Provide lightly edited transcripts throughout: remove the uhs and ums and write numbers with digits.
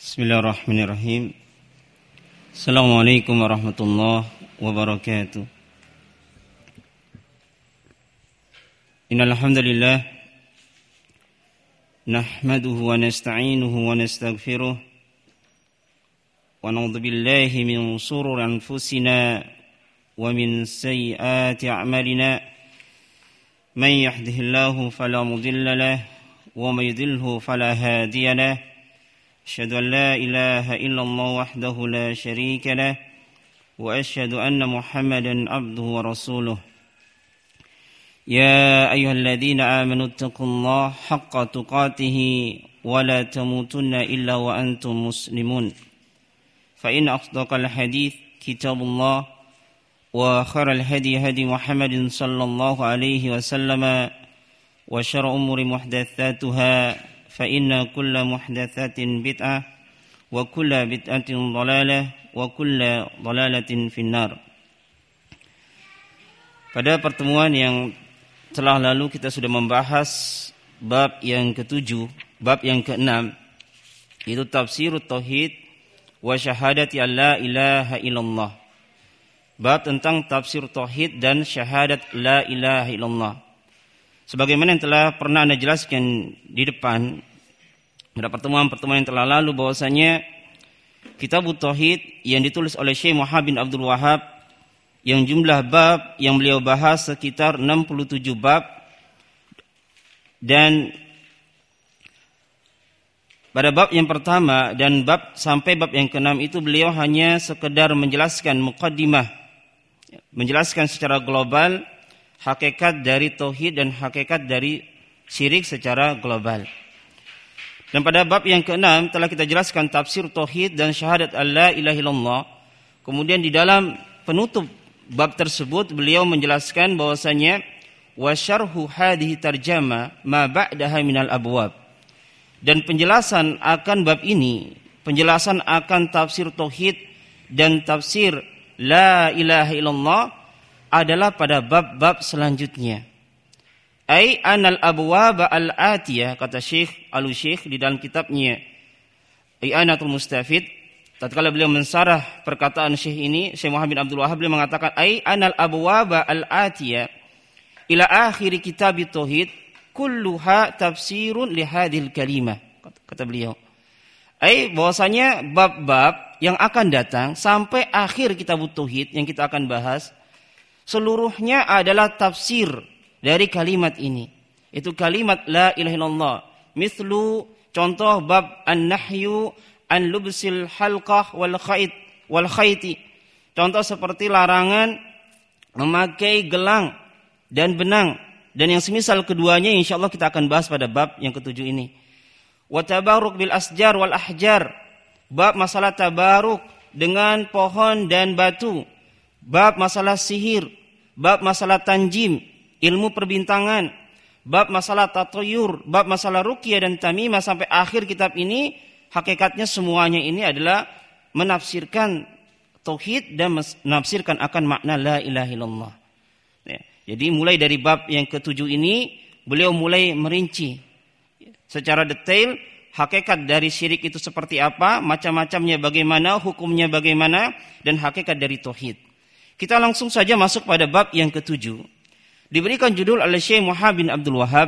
Bismillahirrahmanirrahim. Assalamualaikum warahmatullahi wabarakatuh. Innal hamdalillah nahmaduhu wa nasta'inuhu wa nastaghfiruh wa na'udzu billahi min shururi anfusina wa min sayyiati a'malina. Man yahdihillahu fala mudilla lahu wa may yudlilhu fala hadiya lahu. أشهد أن لا إله إلا الله وحده لا شريك له وأشهد أن محمدا عبده ورسوله يا أيها الذين آمنوا اتقوا الله حق تقاته ولا تموتن إلا وأنتم مسلمون فإن أصدق الحديث كتاب الله وخير الهدي هدي محمد صلى الله عليه وسلم وشر أمور محدثاتها فإن كل محدثات بدعة وكل بدعة ضلالة وكل ضلالة في النار. Pada pertemuan yang telah lalu kita sudah membahas bab yang ke-7, bab yang ke-6, itu tafsirut tauhid wa syahadati alla ilaha illallah. Bab tentang tafsir tauhid dan syahadat la ilaha illallah. Sebagaimana yang telah pernah Anda jelaskan di depan pada pertemuan-pertemuan yang telah lalu bahwasanya Kitab Tauhid yang ditulis oleh Syekh Muhammad bin Abdul Wahhab yang jumlah bab yang beliau bahas sekitar 67 bab, dan pada bab yang pertama dan bab sampai bab yang ke-6 itu beliau hanya sekedar menjelaskan muqaddimah, menjelaskan secara global hakikat dari tauhid dan hakikat dari syirik secara global. Dan pada bab yang ke-6 telah kita jelaskan tafsir tauhid dan syahadat alla ilaha illallah. Kemudian di dalam penutup bab tersebut beliau menjelaskan bahwasanya wa syarhu hadhihi tarjama ma ba'daha minal abwab. Dan penjelasan akan bab ini, penjelasan akan tafsir tauhid dan tafsir la ilaha illallah adalah pada bab-bab selanjutnya. Ai anal abwab al-atiyah, kata Syekh Al-Syekh di dalam kitabnya I'anatul Mustafid, tatkala beliau mensarah perkataan Syekh ini, Syekh Muhammad bin Abdul Wahhab, beliau mengatakan ai anal abwab al-atiyah ila akhir kitab tauhid kulluha tafsirun li hadhil kalimah, kata beliau. Ai bahwasanya bab-bab yang akan datang sampai akhir kitab tauhid yang kita akan bahas seluruhnya adalah tafsir dari kalimat ini. Itu kalimat la ilaha illallah. Mislu, contoh bab an-nahyu an lubsil halqah wal khayti. Contoh seperti larangan memakai gelang dan benang, dan yang semisal keduanya insyaallah kita akan bahas pada bab yang ke-7 ini. Wa tabaruk bil asjar wal ahjar. Bab masalah tabaruk dengan pohon dan batu. Bab masalah sihir, bab masalah tanjim, ilmu perbintangan, bab masalah tatayur, bab masalah ruqyah dan tamimah, sampai akhir kitab ini hakikatnya semuanya ini adalah menafsirkan tauhid dan menafsirkan akan makna la ilaha illallah. Ya, jadi mulai dari bab yang ke-7 ini beliau mulai merinci secara detail hakikat dari syirik itu seperti apa, macam-macamnya bagaimana, hukumnya bagaimana, dan hakikat dari tauhid. Kita langsung saja masuk pada bab yang ke-7. Diberikan judul oleh Syekh Muhammad bin Abdul Wahhab,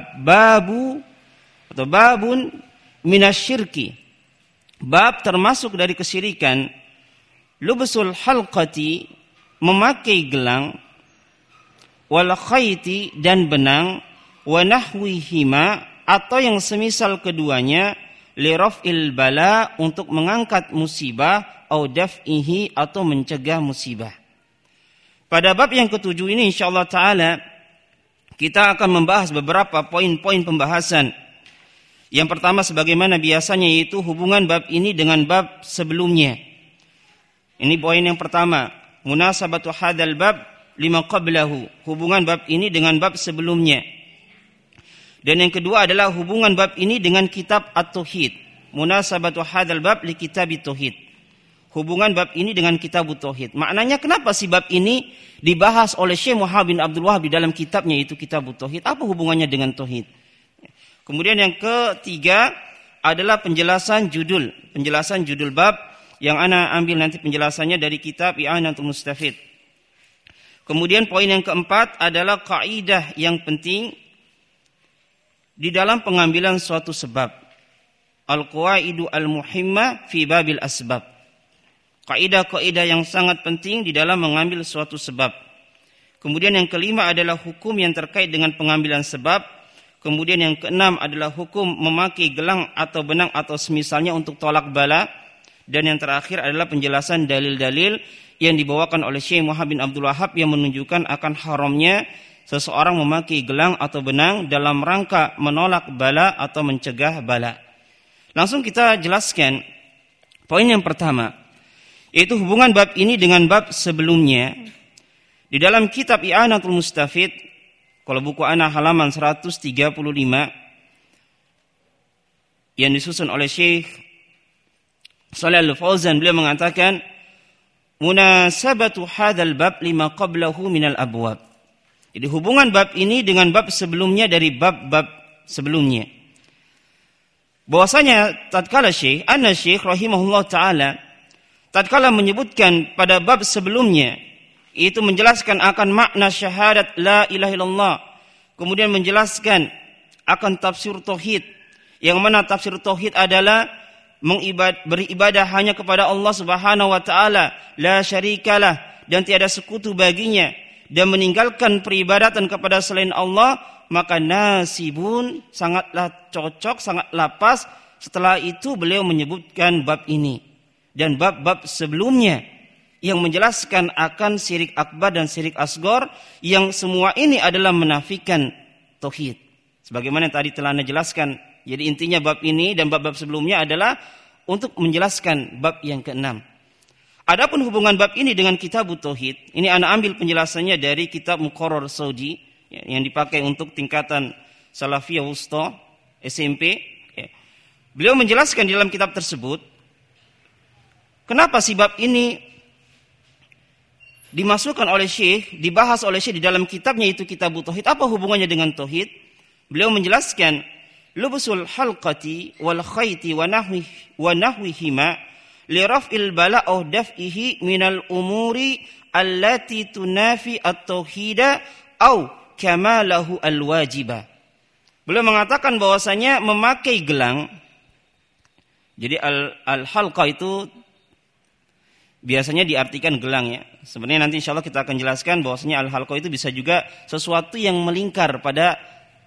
babun minasyirki. Bab termasuk dari kesyirikan, lubsul halqati, memakai gelang, wal khayti, dan benang, wa nahwihima, atau yang semisal keduanya, li raf'il bala, untuk mengangkat musibah, au daf'ihi, atau mencegah musibah. Pada bab yang ke-7 ini insyaallah ta'ala kita akan membahas beberapa poin-poin pembahasan. Yang pertama sebagaimana biasanya yaitu hubungan bab ini dengan bab sebelumnya. Ini poin yang pertama, munasabatu hadzal bab lima qablahu, hubungan bab ini dengan bab sebelumnya. Dan yang kedua adalah hubungan bab ini dengan kitab At-Tauhid, munasabatu hadzal bab li kitabit tauhid. Hubungan bab ini dengan kitab tauhid. Maknanya kenapa sih bab ini dibahas oleh Syekh Muhammad bin Abdul Wahhab di dalam kitabnya itu kitab tauhid? Apa hubungannya dengan tauhid? Kemudian yang ketiga adalah penjelasan judul bab yang ana ambil nanti penjelasannya dari kitab I'anatul Mustafid. Kemudian poin yang keempat adalah kaidah yang penting di dalam pengambilan suatu sebab. Al-qawaidu al-muhimma fi babil asbab. Kaidah-kaidah yang sangat penting di dalam mengambil suatu sebab. Kemudian yang kelima adalah hukum yang terkait dengan pengambilan sebab. Kemudian yang keenam adalah hukum memakai gelang atau benang atau semisalnya untuk tolak bala. Dan yang terakhir adalah penjelasan dalil-dalil yang dibawakan oleh Syekh Muhammad bin Abdul Wahhab yang menunjukkan akan haramnya seseorang memakai gelang atau benang dalam rangka menolak bala atau mencegah bala. Langsung kita jelaskan poin yang pertama, yaitu hubungan bab ini dengan bab sebelumnya. Di dalam kitab I'anatul Mustafid, kalau buku ana halaman 135 yang disusun oleh Syekh Shalih Al-Fauzan, beliau mengatakan munasabatu hadzal bab lima qablahu minal abwab. Jadi hubungan bab ini dengan bab sebelumnya dari bab-bab sebelumnya. Bahwasanya tatkala Syekh rahimahullah taala tatkala menyebutkan pada bab sebelumnya itu menjelaskan akan makna syahadat la ilaha illallah, kemudian menjelaskan akan tafsir tauhid, yang mana tafsir tauhid adalah beribadah hanya kepada Allah Subhanahu wa taala, la syarikalah, dan tiada sekutu baginya, dan meninggalkan peribadatan kepada selain Allah, maka nasibun, sangatlah cocok, sangatlah pas. Setelah itu beliau menyebutkan bab ini dan bab-bab sebelumnya yang menjelaskan akan syirik akbar dan syirik asghar, yang semua ini adalah menafikan tauhid. Sebagaimana tadi telah Anda jelaskan. Jadi intinya bab ini dan bab-bab sebelumnya adalah untuk menjelaskan bab yang keenam. Adapun hubungan bab ini dengan kitab tauhid, ini ana ambil penjelasannya dari kitab Muqarrar Saudi yang dipakai untuk tingkatan Salafiyah Wusta SMP. Beliau menjelaskan di dalam kitab tersebut kenapa si bab ini dimasukkan oleh Syekh, dibahas oleh Syekh di dalam kitabnya itu Kitab Tauhid. Apa hubungannya dengan tauhid? Beliau menjelaskan lubsul halqati wal khayti wa nahwihima li raf'il bala' aw daf'ihi minal umuri allati tunafi at-tauhida aw kamalahu al-wajiba. Beliau mengatakan bahwasanya memakai gelang, jadi al-halqa itu biasanya diartikan gelang ya. Sebenarnya nanti insyaallah kita akan jelaskan bahwasanya al-halqa itu bisa juga sesuatu yang melingkar pada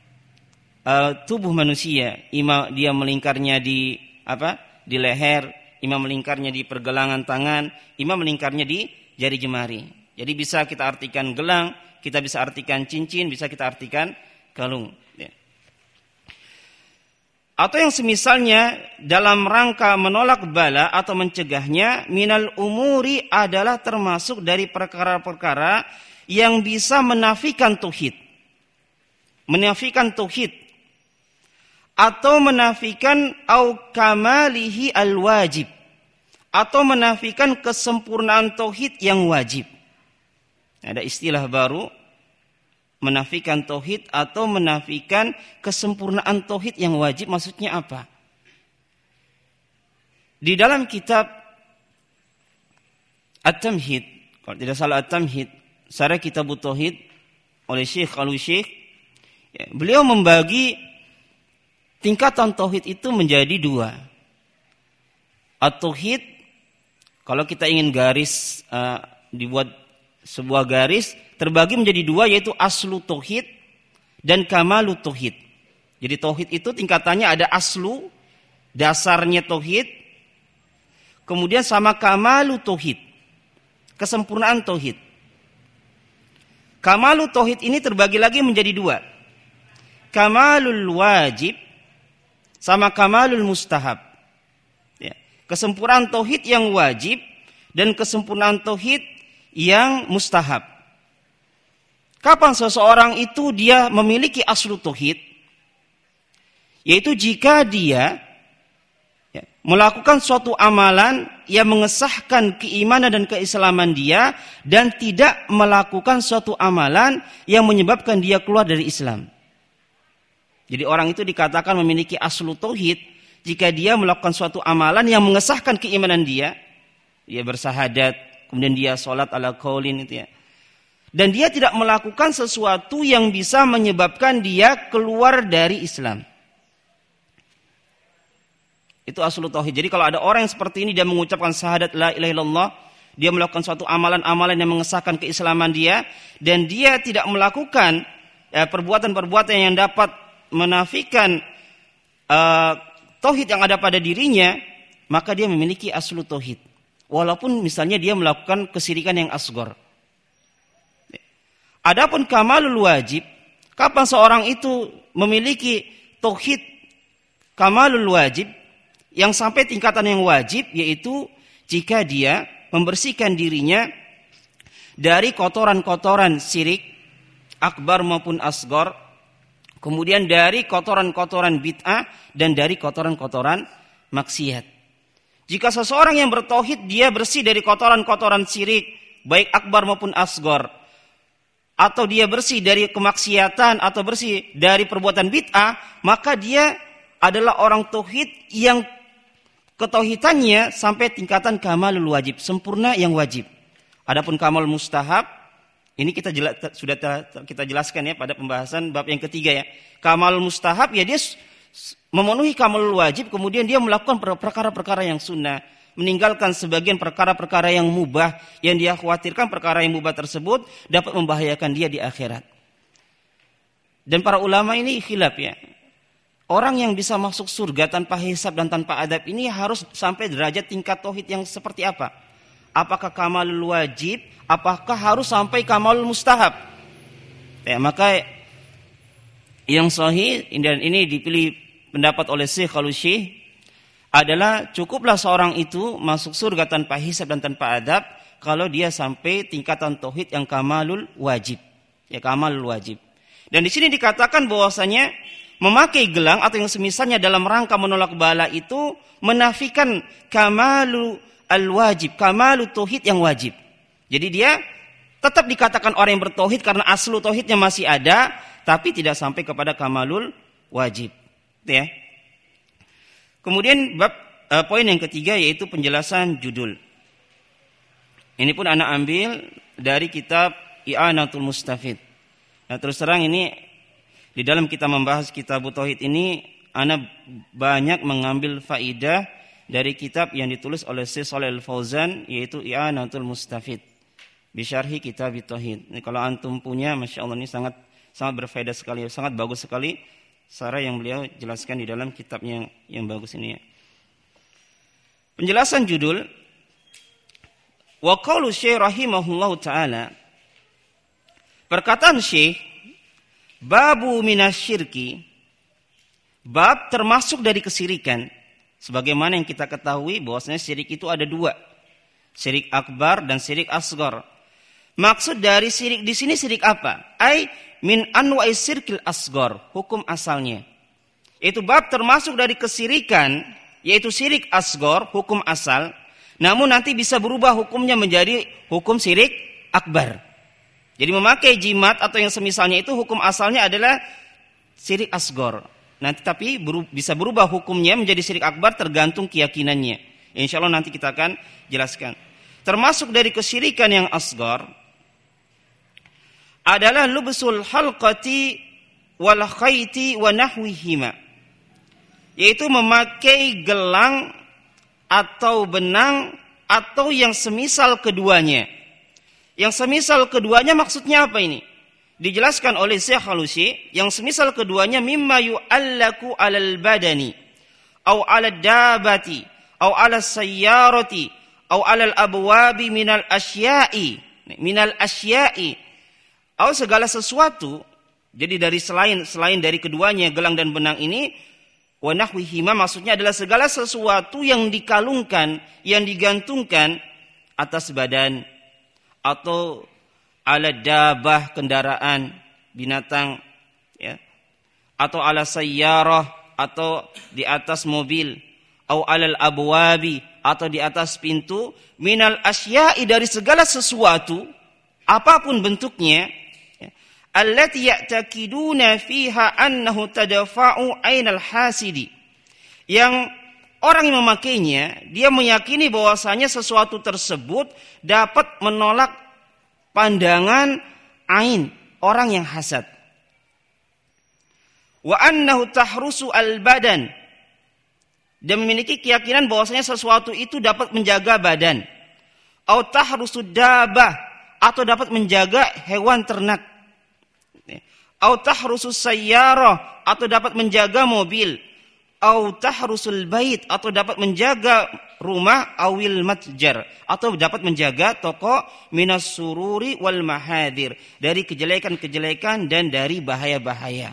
tubuh manusia. Ima dia melingkarnya di leher, ima melingkarnya di pergelangan tangan, ima melingkarnya di jari jemari. Jadi bisa kita artikan gelang, kita bisa artikan cincin, bisa kita artikan kalung. Ya. Atau yang semisalnya dalam rangka menolak bala atau mencegahnya, minal umuri adalah termasuk dari perkara-perkara yang bisa menafikan tauhid. Menafikan tauhid atau menafikan au kamalihi al-wajib, atau menafikan kesempurnaan tauhid yang wajib. Ada istilah baru, menafikan tauhid atau menafikan kesempurnaan tauhid yang wajib. Maksudnya apa? Di dalam kitab At-Tamhid, kalau tidak salah At-Tamhid, Syarah Kitab Tauhid oleh Syekh Al-Syekh, ya, beliau membagi tingkatan tauhid itu menjadi dua. At-tauhid, kalau kita ingin garis dibuat sebuah garis, terbagi menjadi dua, yaitu aslu tauhid dan kamalu tauhid. Jadi tauhid itu tingkatannya ada aslu, dasarnya tauhid, kemudian sama kamalu tauhid, kesempurnaan tauhid. Kamalu tauhid ini terbagi lagi menjadi dua. Kamalul wajib sama kamalul mustahab. Ya. Kesempurnaan tauhid yang wajib dan kesempurnaan tauhid yang mustahab. Kapan seseorang itu dia memiliki aslu tauhid? Yaitu jika dia melakukan suatu amalan yang mengesahkan keimanan dan keislaman dia, dan tidak melakukan suatu amalan yang menyebabkan dia keluar dari Islam. Jadi orang itu dikatakan memiliki aslu tauhid jika dia melakukan suatu amalan yang mengesahkan keimanan dia bersahadat, kemudian dia sholat ala qaulin itu ya. Dan dia tidak melakukan sesuatu yang bisa menyebabkan dia keluar dari Islam. Itu aslu tauhid. Jadi kalau ada orang yang seperti ini, dia mengucapkan syahadat la ilaha illallah, dia melakukan suatu amalan-amalan yang mengesahkan keislaman dia, dan dia tidak melakukan perbuatan-perbuatan yang dapat menafikan tauhid yang ada pada dirinya, maka dia memiliki aslu tauhid. Walaupun misalnya dia melakukan kesyirikan yang asghar. Adapun kamalul wajib, kapan seorang itu memiliki tauhid kamalul wajib yang sampai tingkatan yang wajib, yaitu jika dia membersihkan dirinya dari kotoran-kotoran syirik akbar maupun asghar, kemudian dari kotoran-kotoran bid'ah dan dari kotoran-kotoran maksiat. Jika seseorang yang bertauhid dia bersih dari kotoran-kotoran syirik baik akbar maupun asghar, atau dia bersih dari kemaksiatan atau bersih dari perbuatan bid'ah, maka dia adalah orang tauhid yang ketauhidannya sampai tingkatan kamalul wajib, sempurna yang wajib. Adapun kamal mustahab, ini sudah kita jelaskan ya pada pembahasan bab yang ketiga ya. Kamal mustahab ya dia memenuhi kamalul wajib, kemudian dia melakukan perkara-perkara yang sunnah, meninggalkan sebagian perkara-perkara yang mubah, yang dia khawatirkan perkara yang mubah tersebut dapat membahayakan dia di akhirat. Dan para ulama ini khilaf ya. Orang yang bisa masuk surga tanpa hisab dan tanpa adab ini harus sampai derajat tingkat tauhid yang seperti apa? Apakah kamalul wajib? Apakah harus sampai kamalul mustahab? Ya, maka yang sahih dan ini dipilih pendapat oleh Syekh Al-Syekh adalah cukuplah seorang itu masuk surga tanpa hisab dan tanpa adab kalau dia sampai tingkatan tauhid yang kamalul wajib. Ya, kamalul wajib. Dan di sini dikatakan bahwasanya memakai gelang atau yang semisalnya dalam rangka menolak bala itu menafikan kamalu al-wajib, kamalu tauhid yang wajib. Jadi dia tetap dikatakan orang yang bertauhid karena aslu tauhidnya masih ada, tapi tidak sampai kepada kamalul wajib. Ya. Kemudian poin yang ketiga yaitu penjelasan judul. Ini pun anak ambil dari kitab I'anatul Mustafid. Nah, terus terang ini di dalam kita membahas kitab tauhid ini, ana banyak mengambil faidah dari kitab yang ditulis oleh Syekh Shalih Al-Fauzan yaitu I'anatul Mustafid bi syarhi kitab tauhid. Ini kalau antum punya, Masya Allah ini sangat berfaedah sekali, sangat bagus sekali cara yang beliau jelaskan di dalam kitabnya yang bagus ini ya. Penjelasan judul wa qaulu Syekh rahimahullahu taala, perkataan Syekh babu minasyirki, bab termasuk dari kesirikan. Sebagaimana yang kita ketahui bahwasanya syirik itu ada dua, syirik akbar dan syirik asghar. Maksud dari syirik di sini syirik apa? Ai min anwa'i syirkil asghar, hukum asalnya. Itu bab termasuk dari kesirikan, yaitu syirik asghar, hukum asal. Namun nanti bisa berubah hukumnya menjadi hukum syirik akbar. Jadi memakai jimat atau yang semisalnya itu hukum asalnya adalah syirik asghar. Nanti tapi bisa berubah hukumnya menjadi syirik akbar tergantung keyakinannya. Insyaallah nanti kita akan jelaskan. Termasuk dari kesyirikan yang asghar adalah lubsul halqati wal khayti wa nahwihima. Yaitu memakai gelang atau benang atau yang semisal keduanya. Yang semisal keduanya maksudnya apa ini? Dijelaskan oleh Syekh Al-Syekh, yang semisal keduanya mimma yu'allaku 'alal badani au 'alad dabati au 'alas sayyarati au 'alal abwabi minal asya'i au segala sesuatu. Jadi dari selain dari keduanya gelang dan benang ini, wa nahwihima maksudnya adalah segala sesuatu yang dikalungkan, yang digantungkan atas badan atau ala dabah kendaraan binatang ya, atau ala sayyarah atau di atas mobil, au alal abwabi atau di atas pintu, minal asya'i dari segala sesuatu apapun bentuknya, allati ya'taqiduna fiha annahu tadfa'u ainal hasidi, yang orang yang memakainya, dia meyakini bahwasanya sesuatu tersebut dapat menolak pandangan ain orang yang hasad. Wa annahu tahrusu al-badan, dan memiliki keyakinan bahwasanya sesuatu itu dapat menjaga badan. Au tahrusu dabah, atau dapat menjaga hewan ternak. Au tahrusu sayyarah, atau dapat menjaga mobil. Au tahrusul bait, atau dapat menjaga rumah. Awil matjar, atau dapat menjaga toko. Minas sururi wal mahadir, dari kejelekan-kejelekan dan dari bahaya-bahaya.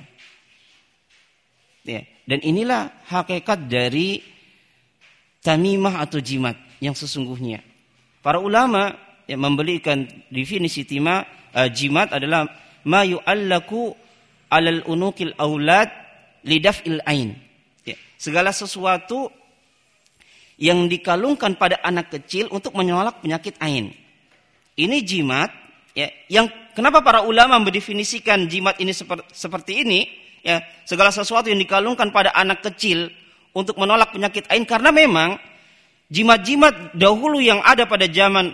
Ya. Dan inilah hakikat dari tamimah atau jimat yang sesungguhnya. Para ulama yang memberikan definisi jimat adalah ma yu'allaku alal unukil aulad lidaf'il ain. Ya. Segala sesuatu yang dikalungkan pada anak kecil untuk menolak penyakit ain. Ini jimat, ya, yang kenapa para ulama mendefinisikan jimat ini seperti ini? Ya, segala sesuatu yang dikalungkan pada anak kecil untuk menolak penyakit ain, karena memang jimat-jimat dahulu yang ada pada zaman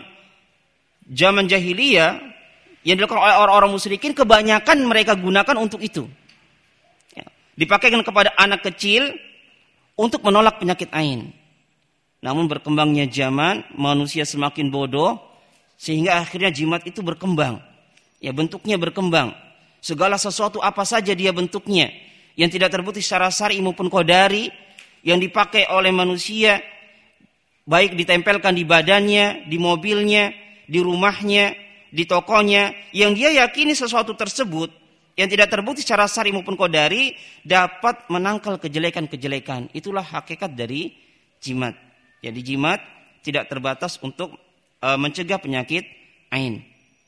jahiliyah yang dilakukan oleh orang-orang musyrikin, kebanyakan mereka gunakan untuk itu. Ya, dipakaikan kepada anak kecil untuk menolak penyakit ain. Namun berkembangnya zaman, manusia semakin bodoh sehingga akhirnya jimat itu berkembang. Ya, bentuknya berkembang. Segala sesuatu apa saja dia bentuknya yang tidak terbukti secara syar'i maupun qadari yang dipakai oleh manusia, baik ditempelkan di badannya, di mobilnya, di rumahnya, di tokonya, yang dia yakini sesuatu tersebut yang tidak terbukti secara syar'i maupun qadari dapat menangkal kejelekan-kejelekan. Itulah hakikat dari jimat. Jadi jimat tidak terbatas untuk mencegah penyakit ain.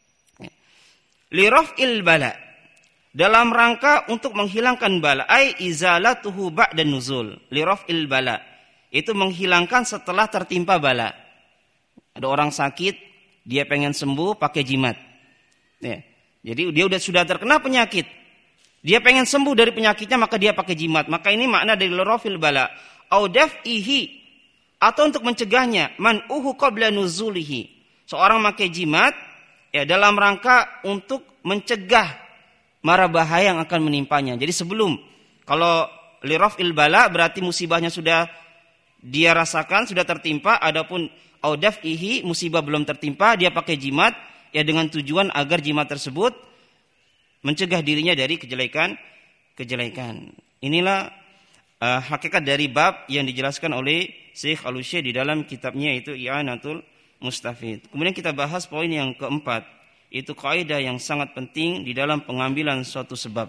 Li raf'il bala, dalam rangka untuk menghilangkan bala, ai izalatuhu ba'dan nuzul. Li raf'il bala, itu menghilangkan setelah tertimpa bala. Ada orang sakit, dia pengen sembuh pakai jimat. Ya. Jadi dia sudah terkena penyakit, dia pengen sembuh dari penyakitnya, maka dia pakai jimat. Maka ini makna dari li raf'il bala. Au daf'ihi, atau untuk mencegahnya, man'uhu qabla nuzulihi. Seorang pakai jimat ya dalam rangka untuk mencegah mara bahaya yang akan menimpanya. Jadi sebelum, kalau li raf'il bala berarti musibahnya sudah dia rasakan, sudah tertimpa. Adapun au daf'ihi, musibah belum tertimpa, dia pakai jimat ya dengan tujuan agar jimat tersebut mencegah dirinya dari kejelekan. Inilah hakikat dari bab yang dijelaskan oleh Syekh Al-Utsaimin di dalam kitabnya itu I'anatul Mustafid. Kemudian kita bahas poin yang keempat, itu kaidah yang sangat penting di dalam pengambilan suatu sebab.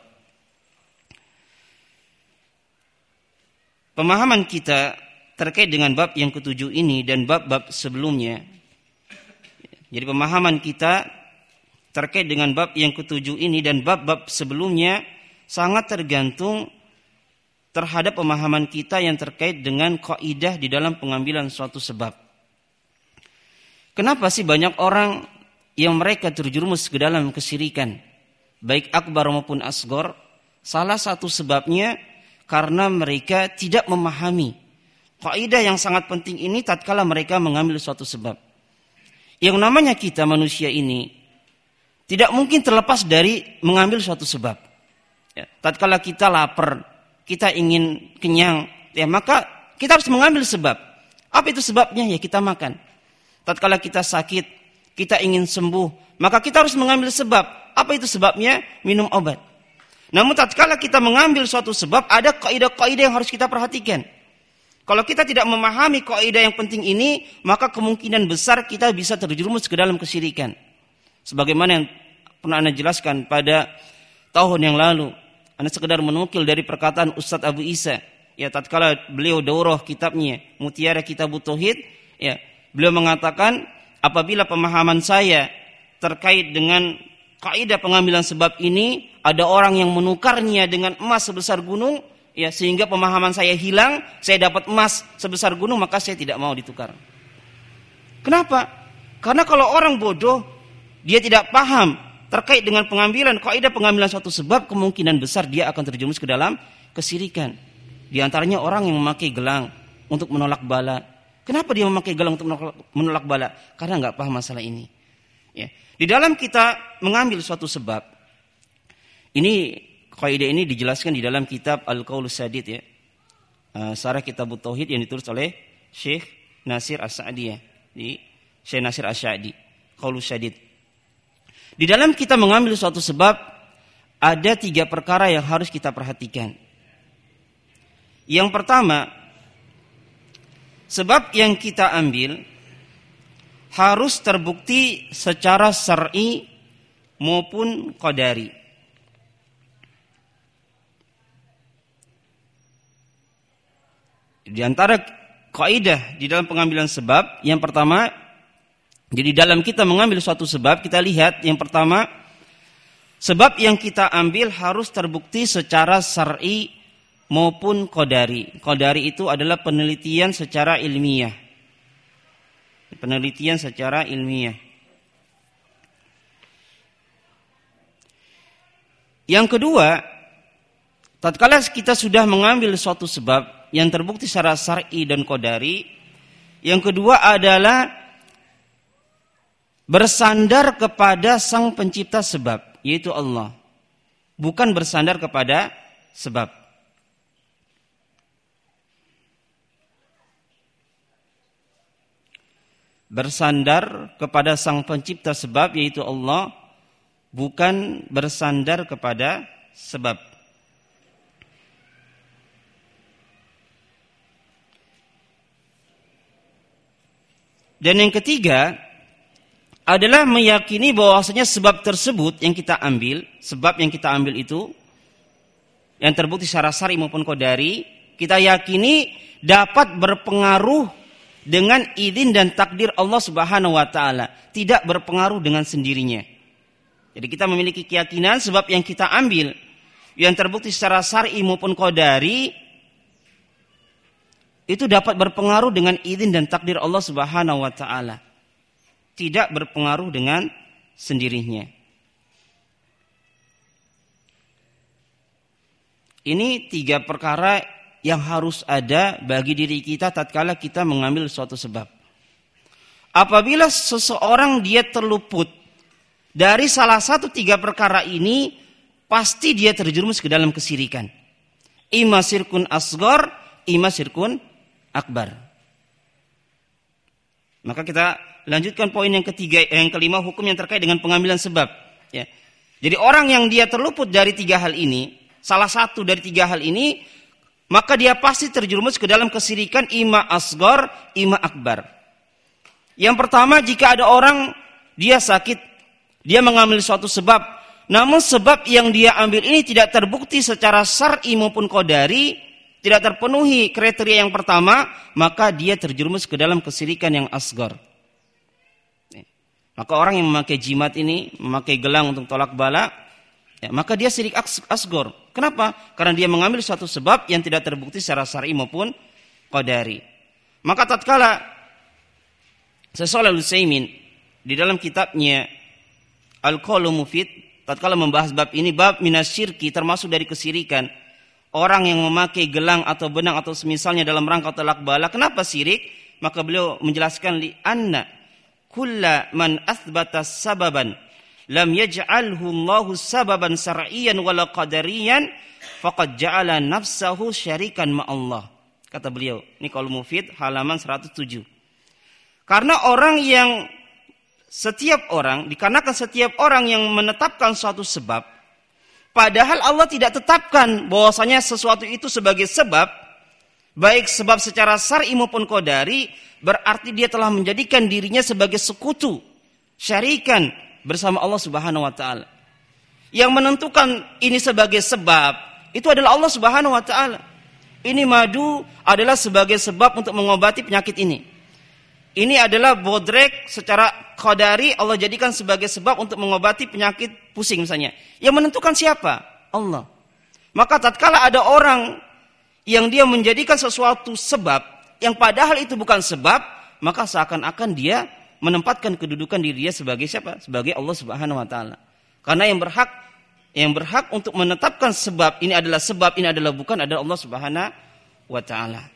Pemahaman kita terkait dengan bab yang ketujuh ini dan bab-bab sebelumnya. Jadi pemahaman kita terkait dengan bab yang ketujuh ini dan bab-bab sebelumnya sangat tergantung terhadap pemahaman kita yang terkait dengan kaidah di dalam pengambilan suatu sebab. Kenapa sih banyak orang yang mereka terjerumus ke dalam kesyirikan, baik akbar maupun asghar? Salah satu sebabnya karena mereka tidak memahami kaidah yang sangat penting ini tatkala mereka mengambil suatu sebab. Yang namanya kita manusia ini tidak mungkin terlepas dari mengambil suatu sebab. Ya, tatkala kita lapar, kita ingin kenyang, ya maka kita harus mengambil sebab. Apa itu sebabnya? Ya kita makan. Tatkala kita sakit, kita ingin sembuh, maka kita harus mengambil sebab. Apa itu sebabnya? Minum obat. Namun tatkala kita mengambil suatu sebab, ada kaidah-kaidah yang harus kita perhatikan. Kalau kita tidak memahami kaidah yang penting ini, maka kemungkinan besar kita bisa terjerumus ke dalam kesyirikan. Sebagaimana yang pernah Anda jelaskan pada tahun yang lalu, Anda sekedar menukil dari perkataan Ustadz Abu Isa, ya tatkala beliau daurah kitabnya Mutiara Kitabut Tauhid, ya beliau mengatakan, apabila pemahaman saya terkait dengan kaidah pengambilan sebab ini, ada orang yang menukarnya dengan emas sebesar gunung, ya sehingga pemahaman saya hilang, saya dapat emas sebesar gunung, maka saya tidak mau ditukar. Kenapa? Karena kalau orang bodoh, dia tidak paham terkait dengan kaidah pengambilan suatu sebab, kemungkinan besar dia akan terjerumus ke dalam kesyirikan. Di antaranya orang yang memakai gelang untuk menolak bala. Kenapa dia memakai gelang untuk menolak bala? Karena nggak paham masalah ini. Ya. Di dalam kita mengambil suatu sebab, ini kaidah ini dijelaskan di dalam kitab Al-Qaulus Sadid ya. Syarah Kitab Tauhid yang ditulis oleh Syekh Nasir As-Sa'di ya. Di Syekh Nasir As-Sa'di, Qaulus Sadid. Di dalam kita mengambil suatu sebab, ada 3 perkara yang harus kita perhatikan. Yang pertama, sebab yang kita ambil harus terbukti secara syar'i maupun qadari. Di antara kaidah di dalam pengambilan sebab, yang pertama, jadi dalam kita mengambil suatu sebab, kita lihat yang pertama, sebab yang kita ambil harus terbukti secara syar'i maupun qadari. Qadari itu adalah penelitian secara ilmiah. Penelitian secara ilmiah. Yang kedua, tatkala kita sudah mengambil suatu sebab yang terbukti secara syar'i dan qadari, yang kedua adalah bersandar kepada Sang Pencipta sebab, yaitu Allah. Bukan bersandar kepada sebab. Bersandar kepada Sang Pencipta sebab, yaitu Allah, bukan bersandar kepada sebab. Dan yang ketiga adalah meyakini bahwasanya sebab tersebut yang kita ambil, sebab yang kita ambil itu yang terbukti secara syar'i maupun qadari, kita yakini dapat berpengaruh dengan izin dan takdir Allah Subhanahu wa taala, tidak berpengaruh dengan sendirinya. Jadi kita memiliki keyakinan sebab yang kita ambil yang terbukti secara syar'i maupun qadari itu dapat berpengaruh dengan izin dan takdir Allah Subhanahu wa taala, tidak berpengaruh dengan sendirinya. Ini 3 perkara yang harus ada bagi diri kita tatkala kita mengambil suatu sebab. Apabila seseorang dia terluput dari salah satu 3 perkara ini, pasti dia terjerumus ke dalam kesirikan. Ima syirkun asghar, ima syirkun akbar. Maka kita lanjutkan poin yang ketiga, yang kelima, hukum yang terkait dengan pengambilan sebab. Ya. Jadi orang yang dia terluput dari 3 hal ini, salah satu dari 3 hal ini, maka dia pasti terjerumus ke dalam kesirikan ima asghar, ima akbar. Yang pertama, jika ada orang dia sakit, dia mengambil suatu sebab, namun sebab yang dia ambil ini tidak terbukti secara syar'i maupun qadari, tidak terpenuhi kriteria yang pertama, maka dia terjerumus ke dalam kesirikan yang asghar. Maka orang yang memakai jimat ini, memakai gelang untuk tolak bala, ya, maka dia syirik asghar. Kenapa? Karena dia mengambil suatu sebab yang tidak terbukti secara syar'i maupun qadari. Maka tatkala Syekh Shalih Al-Utsaimin di dalam kitabnya Al-Qaulul Mufid, tatkala membahas bab ini, bab minasyirki, termasuk dari kesirikan, orang yang memakai gelang atau benang atau semisalnya dalam rangka tolak bala, kenapa syirik? Maka beliau menjelaskan li anna kulla man athbata sababan lam yaj'alhu Allahu sababan syar'iyyan wala qadariyan faqad ja'ala nafsahu syarikan ma Allah. Kata beliau, ini Qaul Mufid halaman 107. Karena orang yang dikarenakan setiap orang yang menetapkan suatu sebab, padahal Allah tidak tetapkan bahwasanya sesuatu itu sebagai sebab, baik sebab secara syar'i maupun qadari, berarti dia telah menjadikan dirinya sebagai sekutu, syarikan bersama Allah Subhanahu wa taala. Yang menentukan ini sebagai sebab itu adalah Allah Subhanahu wa taala. Ini madu adalah sebagai sebab untuk mengobati penyakit ini. Ini adalah bodrek secara qadari, Allah jadikan sebagai sebab untuk mengobati penyakit pusing misalnya. Yang menentukan siapa? Allah. Maka tatkala ada orang yang dia menjadikan sesuatu sebab yang padahal itu bukan sebab, maka seakan-akan dia menempatkan kedudukan diri dia sebagai siapa? Sebagai Allah Subhanahu wa taala. Karena yang berhak untuk menetapkan sebab ini adalah bukan adalah Allah Subhanahu wa ta'ala.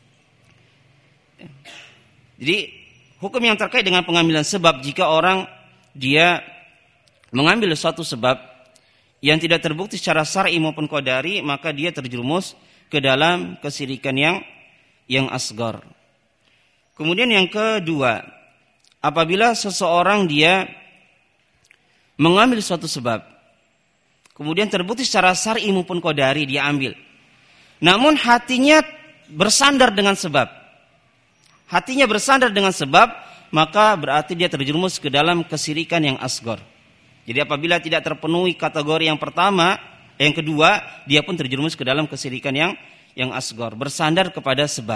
Jadi hukum yang terkait dengan pengambilan sebab, jika orang dia mengambil suatu sebab yang tidak terbukti secara syar'i maupun qadari, maka dia terjerumus ke dalam kesyirikan yang asghar. Kemudian yang kedua, apabila seseorang dia mengambil suatu sebab, kemudian terbukti secara syar'i maupun qadari dia ambil, namun hatinya bersandar dengan sebab, maka berarti dia terjerumus ke dalam kesyirikan yang asghar. Jadi apabila tidak terpenuhi kategori yang pertama, yang kedua, dia pun terjerumus ke dalam kesyirikan yang asghar, bersandar kepada sebab.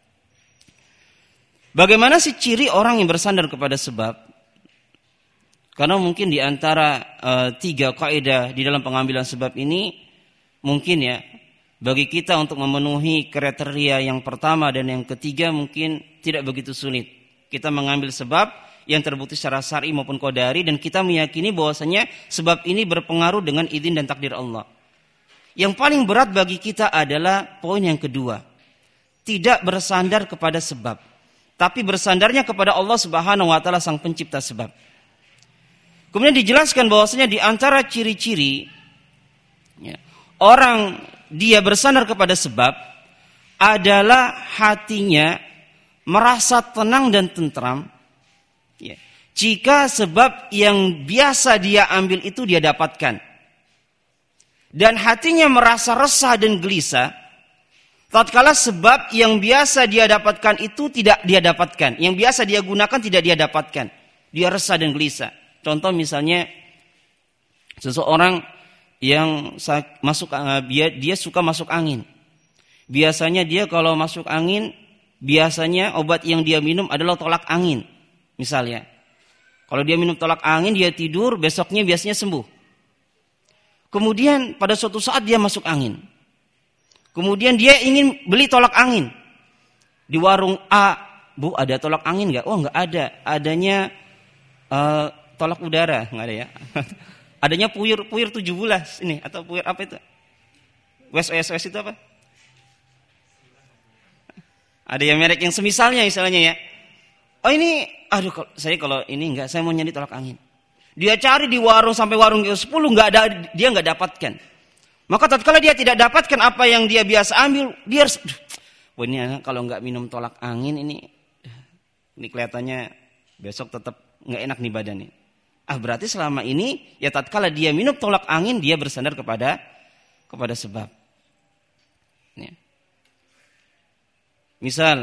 Bagaimana sih ciri orang yang bersandar kepada sebab? Karena mungkin di antara 3 kaidah di dalam pengambilan sebab ini, mungkin ya bagi kita untuk memenuhi kriteria yang pertama dan yang ketiga mungkin tidak begitu sulit. Kita mengambil sebab yang terbukti secara syar'i maupun qadari, dan kita meyakini bahwasanya sebab ini berpengaruh dengan izin dan takdir Allah. Yang paling berat bagi kita adalah poin yang kedua, tidak bersandar kepada sebab, tapi bersandarnya kepada Allah Subhanahu wa taala, sang pencipta sebab. Kemudian dijelaskan bahwasanya di antara ciri-ciri ya, orang dia bersandar kepada sebab adalah hatinya merasa tenang dan tentram ya, jika sebab yang biasa dia ambil itu dia dapatkan, dan hatinya merasa resah dan gelisah tatkala sebab yang biasa dia dapatkan itu tidak dia dapatkan, yang biasa dia gunakan tidak dia dapatkan, dia resah dan gelisah. Contoh misalnya seseorang yang dia suka masuk angin. Biasanya dia kalau masuk angin, biasanya obat yang dia minum adalah tolak angin. Misalnya, kalau dia minum tolak angin, dia tidur, besoknya biasanya sembuh. Kemudian pada suatu saat dia masuk angin. Kemudian dia ingin beli tolak angin. Di warung A, Bu, ada tolak angin enggak? Oh, enggak ada. Adanya tolak udara, enggak ada ya. Adanya puyur 17 ini, atau puyur apa itu? WS itu apa? Ada yang merek yang semisalnya misalnya ya. Oh ini, aduh kalau ini enggak, saya mau nyari tolak angin. Dia cari di warung sampai warung ke-10 enggak ada, dia enggak dapatkan. Maka tatkala dia tidak dapatkan apa yang dia biasa ambil, dia harus, wah ini kalau enggak minum tolak angin ini kelihatannya besok tetap enggak enak nih badannya. Berarti selama ini ya tatkala dia minum tolak angin, dia bersandar kepada sebab. Ya. Misal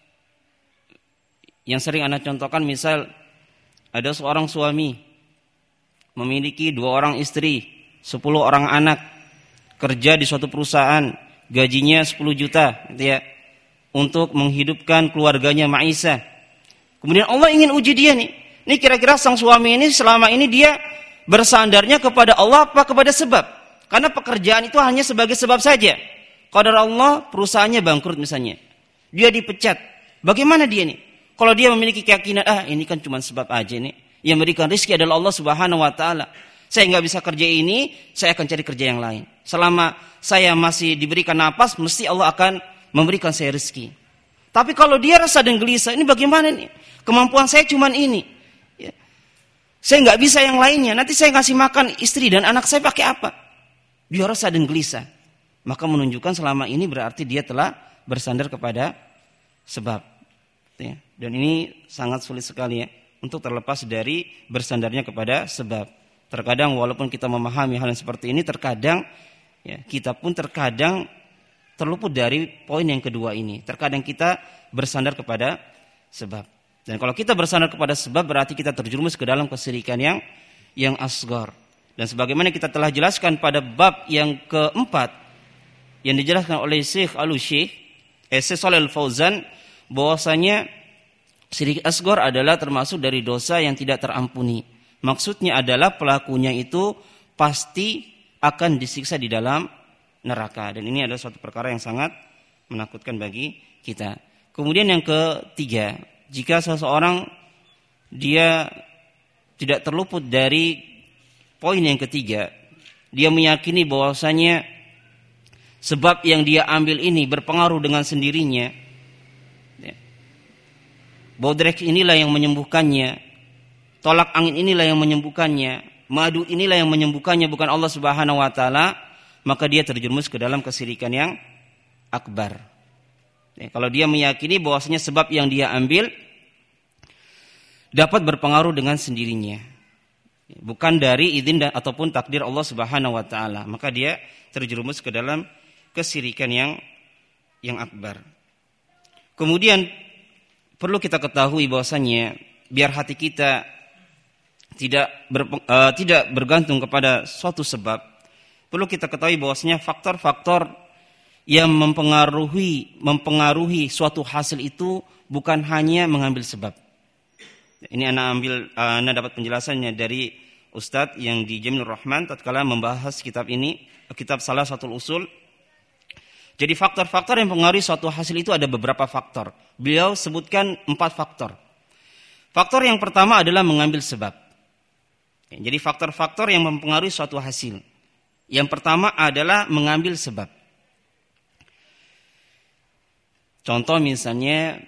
yang sering Anda contohkan, misal ada seorang suami memiliki 2 orang istri, 10 orang anak, kerja di suatu perusahaan, gajinya 10 juta gitu ya, untuk menghidupkan keluarganya maisha. Kemudian Allah ingin uji dia nih. Ini kira-kira sang suami ini selama ini dia bersandarnya kepada Allah apa kepada sebab? Karena pekerjaan itu hanya sebagai sebab saja. Qadar Allah, perusahaannya bangkrut misalnya, dia dipecat. Bagaimana dia nih? Kalau dia memiliki keyakinan, ini kan cuma sebab aja nih. Yang memberikan rezeki adalah Allah Subhanahu wa taala. Saya enggak bisa kerja ini, saya akan cari kerja yang lain. Selama saya masih diberikan napas, mesti Allah akan memberikan saya rezeki. Tapi kalau dia resah dan gelisah, ini bagaimana nih? Kemampuan saya cuma ini. Ya. Saya enggak bisa yang lainnya. Nanti saya kasih makan istri dan anak saya pakai apa? Dia resah dan gelisah. Maka menunjukkan selama ini berarti dia telah bersandar kepada sebab. Ya. Dan ini sangat sulit sekali ya untuk terlepas dari bersandarnya kepada sebab. Terkadang walaupun kita memahami hal yang seperti ini, terkadang ya, kita pun terkadang terluput dari poin yang kedua ini. Terkadang kita bersandar kepada sebab. Dan kalau kita bersandar kepada sebab, berarti kita terjerumus ke dalam kesyirikan yang asghar. Dan sebagaimana kita telah jelaskan pada bab yang keempat yang dijelaskan oleh Syekh Al-Syekh Shalih Al-Fauzan, bahwasanya syirik asghar adalah termasuk dari dosa yang tidak terampuni. Maksudnya adalah pelakunya itu pasti akan disiksa di dalam neraka. Dan ini adalah suatu perkara yang sangat menakutkan bagi kita. Kemudian yang ketiga, jika seseorang dia tidak terluput dari poin yang ketiga, dia meyakini bahwasanya sebab yang dia ambil ini berpengaruh dengan sendirinya, bodrek inilah yang menyembuhkannya, tolak angin inilah yang menyembuhkannya, madu inilah yang menyembuhkannya, bukan Allah Subhanahu wa taala, maka dia terjerumus ke dalam kesyirikan yang akbar. Kalau dia meyakini bahwasanya sebab yang dia ambil dapat berpengaruh dengan sendirinya, bukan dari izin ataupun takdir Allah Subhanahu wa taala, maka dia terjerumus ke dalam kesyirikan yang akbar. Kemudian perlu kita ketahui bahwasanya biar hati kita tidak bergantung kepada suatu sebab, perlu kita ketahui bahwasanya faktor-faktor yang mempengaruhi suatu hasil itu bukan hanya mengambil sebab. Ini Anda dapat penjelasannya dari Ustadz yang di Jamilur Rahman tatkala membahas kitab ini, kitab Salasatul Usul. Jadi faktor-faktor yang mempengaruhi suatu hasil itu ada beberapa faktor. Beliau sebutkan 4 faktor. Faktor yang pertama adalah mengambil sebab. Jadi faktor-faktor yang mempengaruhi suatu hasil. Yang pertama adalah mengambil sebab. Contoh misalnya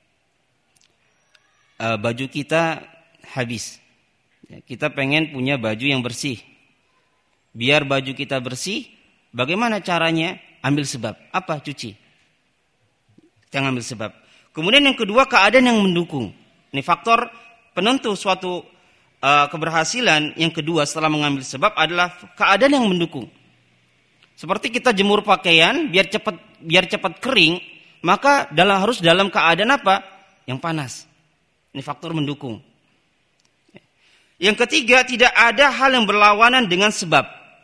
baju kita habis. Kita pengen punya baju yang bersih. Biar baju kita bersih, bagaimana caranya? Ambil sebab. Apa? Cuci. Kita ambil sebab. Kemudian yang kedua, keadaan yang mendukung. Ini faktor penentu suatu keberhasilan. Yang kedua setelah mengambil sebab adalah keadaan yang mendukung. Seperti kita jemur pakaian biar cepat kering, maka harus dalam keadaan apa? Yang panas. Ini faktor mendukung. Yang ketiga, tidak ada hal yang berlawanan dengan sebab.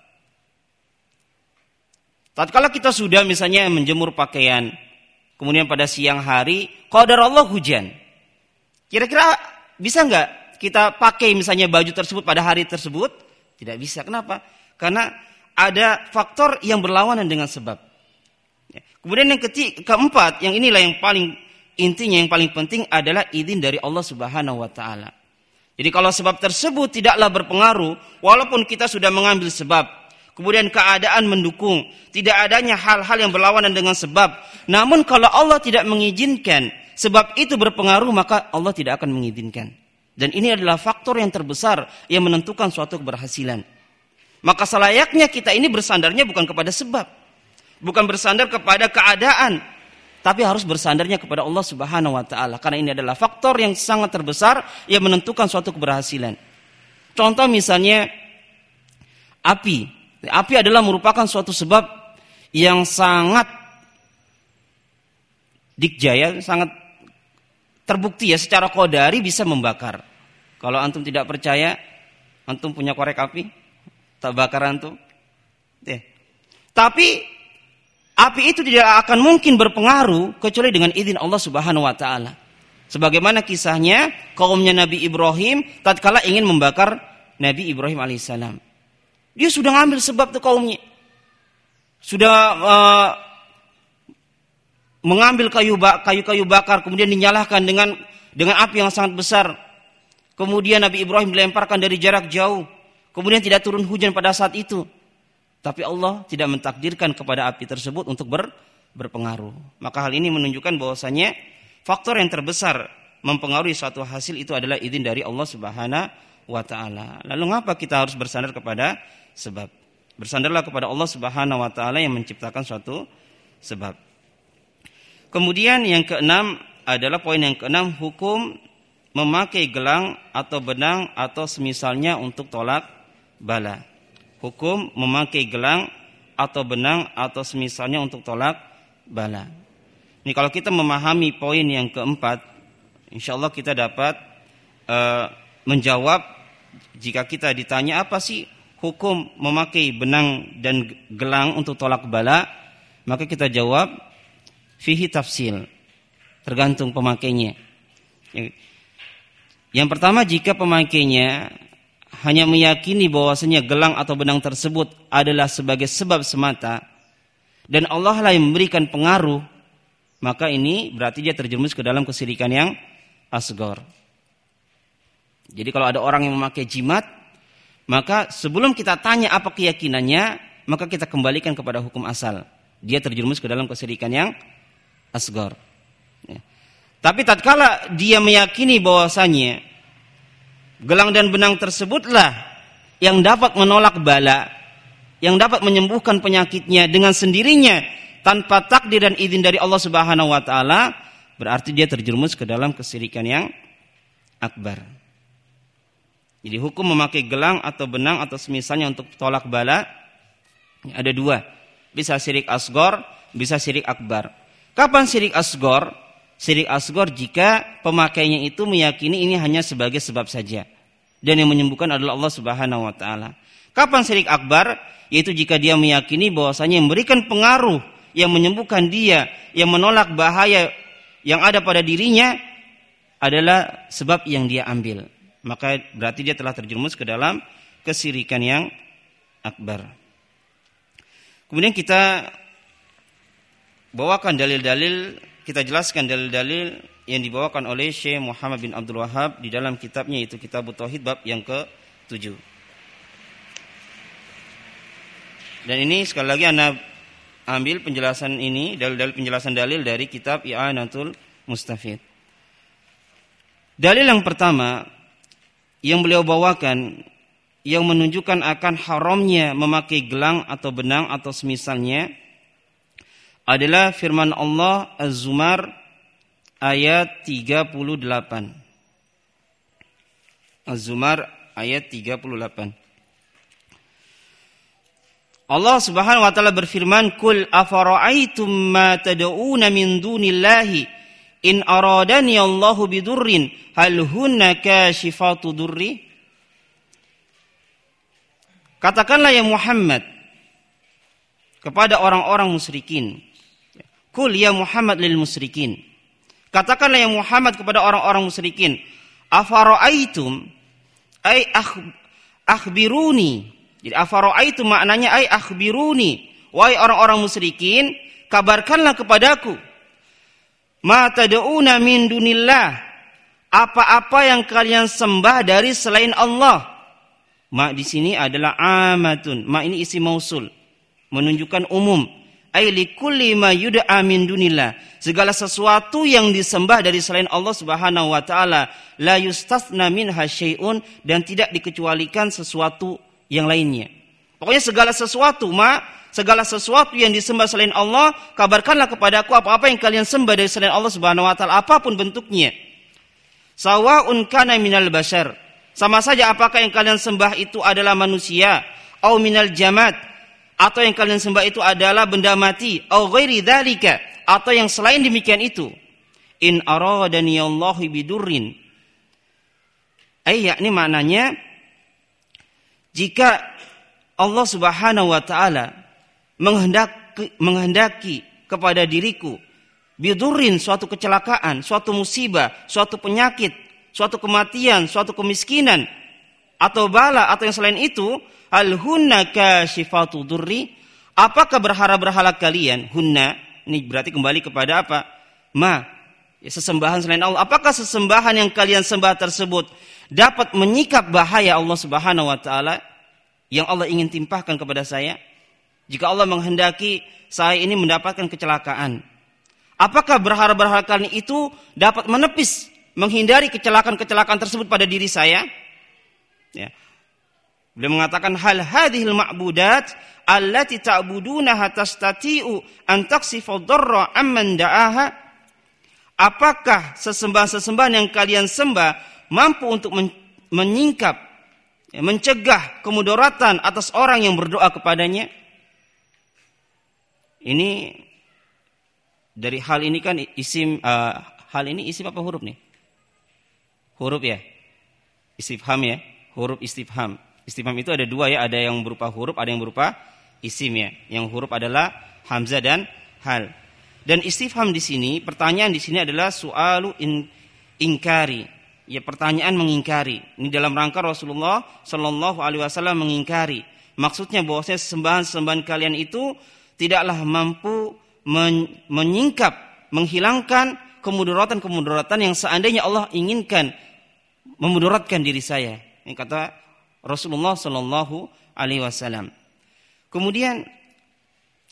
Tatkala kita sudah misalnya menjemur pakaian, kemudian pada siang hari, qadar Allah hujan. Kira-kira bisa nggak kita pakai misalnya baju tersebut pada hari tersebut? Tidak bisa. Kenapa? Karena ada faktor yang berlawanan dengan sebab. Kemudian yang keempat, yang inilah yang paling intinya, yang paling penting adalah izin dari Allah Subhanahu wa taala. Jadi kalau sebab tersebut tidaklah berpengaruh, walaupun kita sudah mengambil sebab, kemudian keadaan mendukung, tidak adanya hal-hal yang berlawanan dengan sebab, namun kalau Allah tidak mengizinkan sebab itu berpengaruh, maka Allah tidak akan mengizinkan. Dan ini adalah faktor yang terbesar yang menentukan suatu keberhasilan. Maka selayaknya kita ini bersandarnya bukan kepada sebab, bukan bersandar kepada keadaan, tapi harus bersandarnya kepada Allah Subhanahu wa taala, karena ini adalah faktor yang sangat terbesar yang menentukan suatu keberhasilan. Contoh misalnya api. Api adalah merupakan suatu sebab yang sangat dikjaya, sangat terbukti ya secara qadari bisa membakar. Kalau antum tidak percaya, antum punya korek api, tak bakar antum. Tapi api itu tidak akan mungkin berpengaruh kecuali dengan izin Allah Subhanahu wa taala. Sebagaimana kisahnya kaumnya Nabi Ibrahim tatkala ingin membakar Nabi Ibrahim alaihissalam. Dia sudah ngambil sebab tuh kaumnya. Sudah mengambil kayu-kayu bakar, kemudian dinyalakan dengan api yang sangat besar. Kemudian Nabi Ibrahim dilemparkan dari jarak jauh. Kemudian tidak turun hujan pada saat itu. Tapi Allah tidak mentakdirkan kepada api tersebut untuk berpengaruh. Maka hal ini menunjukkan bahwasanya faktor yang terbesar mempengaruhi suatu hasil itu adalah izin dari Allah Subhanahu wa taala. Lalu mengapa kita harus bersandar kepada sebab? Bersandarlah kepada Allah Subhanahu wa taala yang menciptakan suatu sebab. Kemudian yang keenam adalah poin yang keenam, hukum memakai gelang atau benang atau semisalnya untuk tolak bala. Hukum memakai gelang atau benang atau semisalnya untuk tolak bala. Ini kalau kita memahami poin yang keempat, insyaallah kita dapat menjawab jika kita ditanya apa sih hukum memakai benang dan gelang untuk tolak bala, maka kita jawab fihi tafsil, tergantung pemakainya. Yang pertama, jika pemakainya hanya meyakini bahwasanya gelang atau benang tersebut adalah sebagai sebab semata dan Allah lah yang memberikan pengaruh, maka ini berarti dia terjerumus ke dalam kesyirikan yang asghar. Jadi kalau ada orang yang memakai jimat, maka sebelum kita tanya apa keyakinannya, maka kita kembalikan kepada hukum asal. dia terjerumus ke dalam kesyirikan yang asghar. Ya. Tapi tatkala dia meyakini bahwasanya gelang dan benang tersebutlah yang dapat menolak bala, yang dapat menyembuhkan penyakitnya dengan sendirinya tanpa takdir dan izin dari Allah Subhanahu wa taala, berarti dia terjerumus ke dalam kesyirikan yang akbar. Jadi hukum memakai gelang atau benang atau semisalnya untuk tolak bala ada dua. Bisa syirik asghar, bisa syirik akbar. Kapan syirik asghar? Syirik asghar jika pemakainya itu meyakini ini hanya sebagai sebab saja dan yang menyembuhkan adalah Allah Subhanahu wa taala. Kapan syirik akbar? Yaitu jika dia meyakini bahwasanya yang memberikan pengaruh, yang menyembuhkan dia, yang menolak bahaya yang ada pada dirinya adalah sebab yang dia ambil. Maka berarti dia telah terjerumus ke dalam kesyirikan yang akbar. Kemudian kita bawakan dalil-dalil, kita jelaskan dalil-dalil yang dibawakan oleh Syekh Muhammad bin Abdul Wahhab di dalam kitabnya, yaitu Kitabut Tauhid bab yang ke-7. Dan ini sekali lagi Anda ambil penjelasan ini, dalil-dalil penjelasan dalil dari kitab I'anatul Mustafid. Dalil yang pertama yang beliau bawakan yang menunjukkan akan haramnya memakai gelang atau benang atau semisalnya adalah firman Allah Az-Zumar ayat 38. Az-Zumar ayat 38. Allah Subhanahu wa taala berfirman, "Qul afara'aitum ma tad'una min dunillahi in aradani Allahu bidurrin hal hunna kashifatu durri?" Katakanlah ya Muhammad kepada orang-orang musyrikin. Qul ya Muhammad lil musyrikin. Katakanlah ya Muhammad kepada orang-orang musyrikin, afara'aitum ay akhbiruni. Jadi afara'aitum maknanya ay akhbiruni. Wahai orang-orang musyrikin, kabarkanlah kepadaku ma tad'una min dunillah, apa-apa yang kalian sembah dari selain Allah. Ma di sini adalah amatun. Ma ini isim mausul, menunjukkan umum. Ai likulli ma yud'a min dunillah, segala sesuatu yang disembah dari selain Allah Subhanahu wa taala, la yustasna minha syai'un, dan tidak dikecualikan sesuatu yang lainnya. Pokoknya segala sesuatu, segala sesuatu yang disembah selain Allah, kabarkanlah kepadaku apa-apa yang kalian sembah dari selain Allah Subhanahu wa taala, apapun bentuknya. Sawa'un kana minal bashar, sama saja apakah yang kalian sembah itu adalah manusia, au minal jamad, atau yang kalian sembah itu adalah benda mati, au ghairi dzalika, atau yang selain demikian itu. In aradani Allahu bidurrin, yakni maknanya jika Allah Subhanahu wa taala menghendaki kepada diriku bidurrin, suatu kecelakaan, suatu musibah, suatu penyakit, suatu kematian, suatu kemiskinan, atau bala, atau yang selain itu, hal hunna kashifatu durri, apakah berhala-berhala kalian, hunna, ini berarti kembali kepada apa? Sesembahan selain Allah. Apakah sesembahan yang kalian sembah tersebut dapat menyikap bahaya Allah Subhanahu wa taala yang Allah ingin timpahkan kepada saya? Jika Allah menghendaki saya ini mendapatkan kecelakaan, apakah berhala-berhala kalian itu dapat menepis, menghindari kecelakaan-kecelakaan tersebut pada diri saya? Ya. Beliau mengatakan hal hadhil ma'budat allati ta'budunaha tastati'u an taksifa dharra amman da'aha. Apakah sesembahan-sesembahan yang kalian sembah mampu untuk menyingkap, mencegah kemudaratan atas orang yang berdoa kepadanya? Ini dari hal ini kan isim, hal ini isim apa huruf nih? Huruf ya, istifham ya, huruf istifham. Istifham itu ada dua ya, ada yang berupa huruf, ada yang berupa isim ya. Yang huruf adalah hamzah dan hal. Dan istifham di sini, pertanyaan di sini adalah su'alu ingkari. Ya, pertanyaan mengingkari. Ini dalam rangka Rasulullah Shallallahu Alaihi Wasallam mengingkari. Maksudnya bahwasanya sembahan-sembahan kalian itu tidaklah mampu menyingkap, menghilangkan kemudaratan-kemudaratan yang seandainya Allah inginkan memudaratkan diri saya. Ini kata Rasulullah Sallallahu Alaihi Wasallam. Kemudian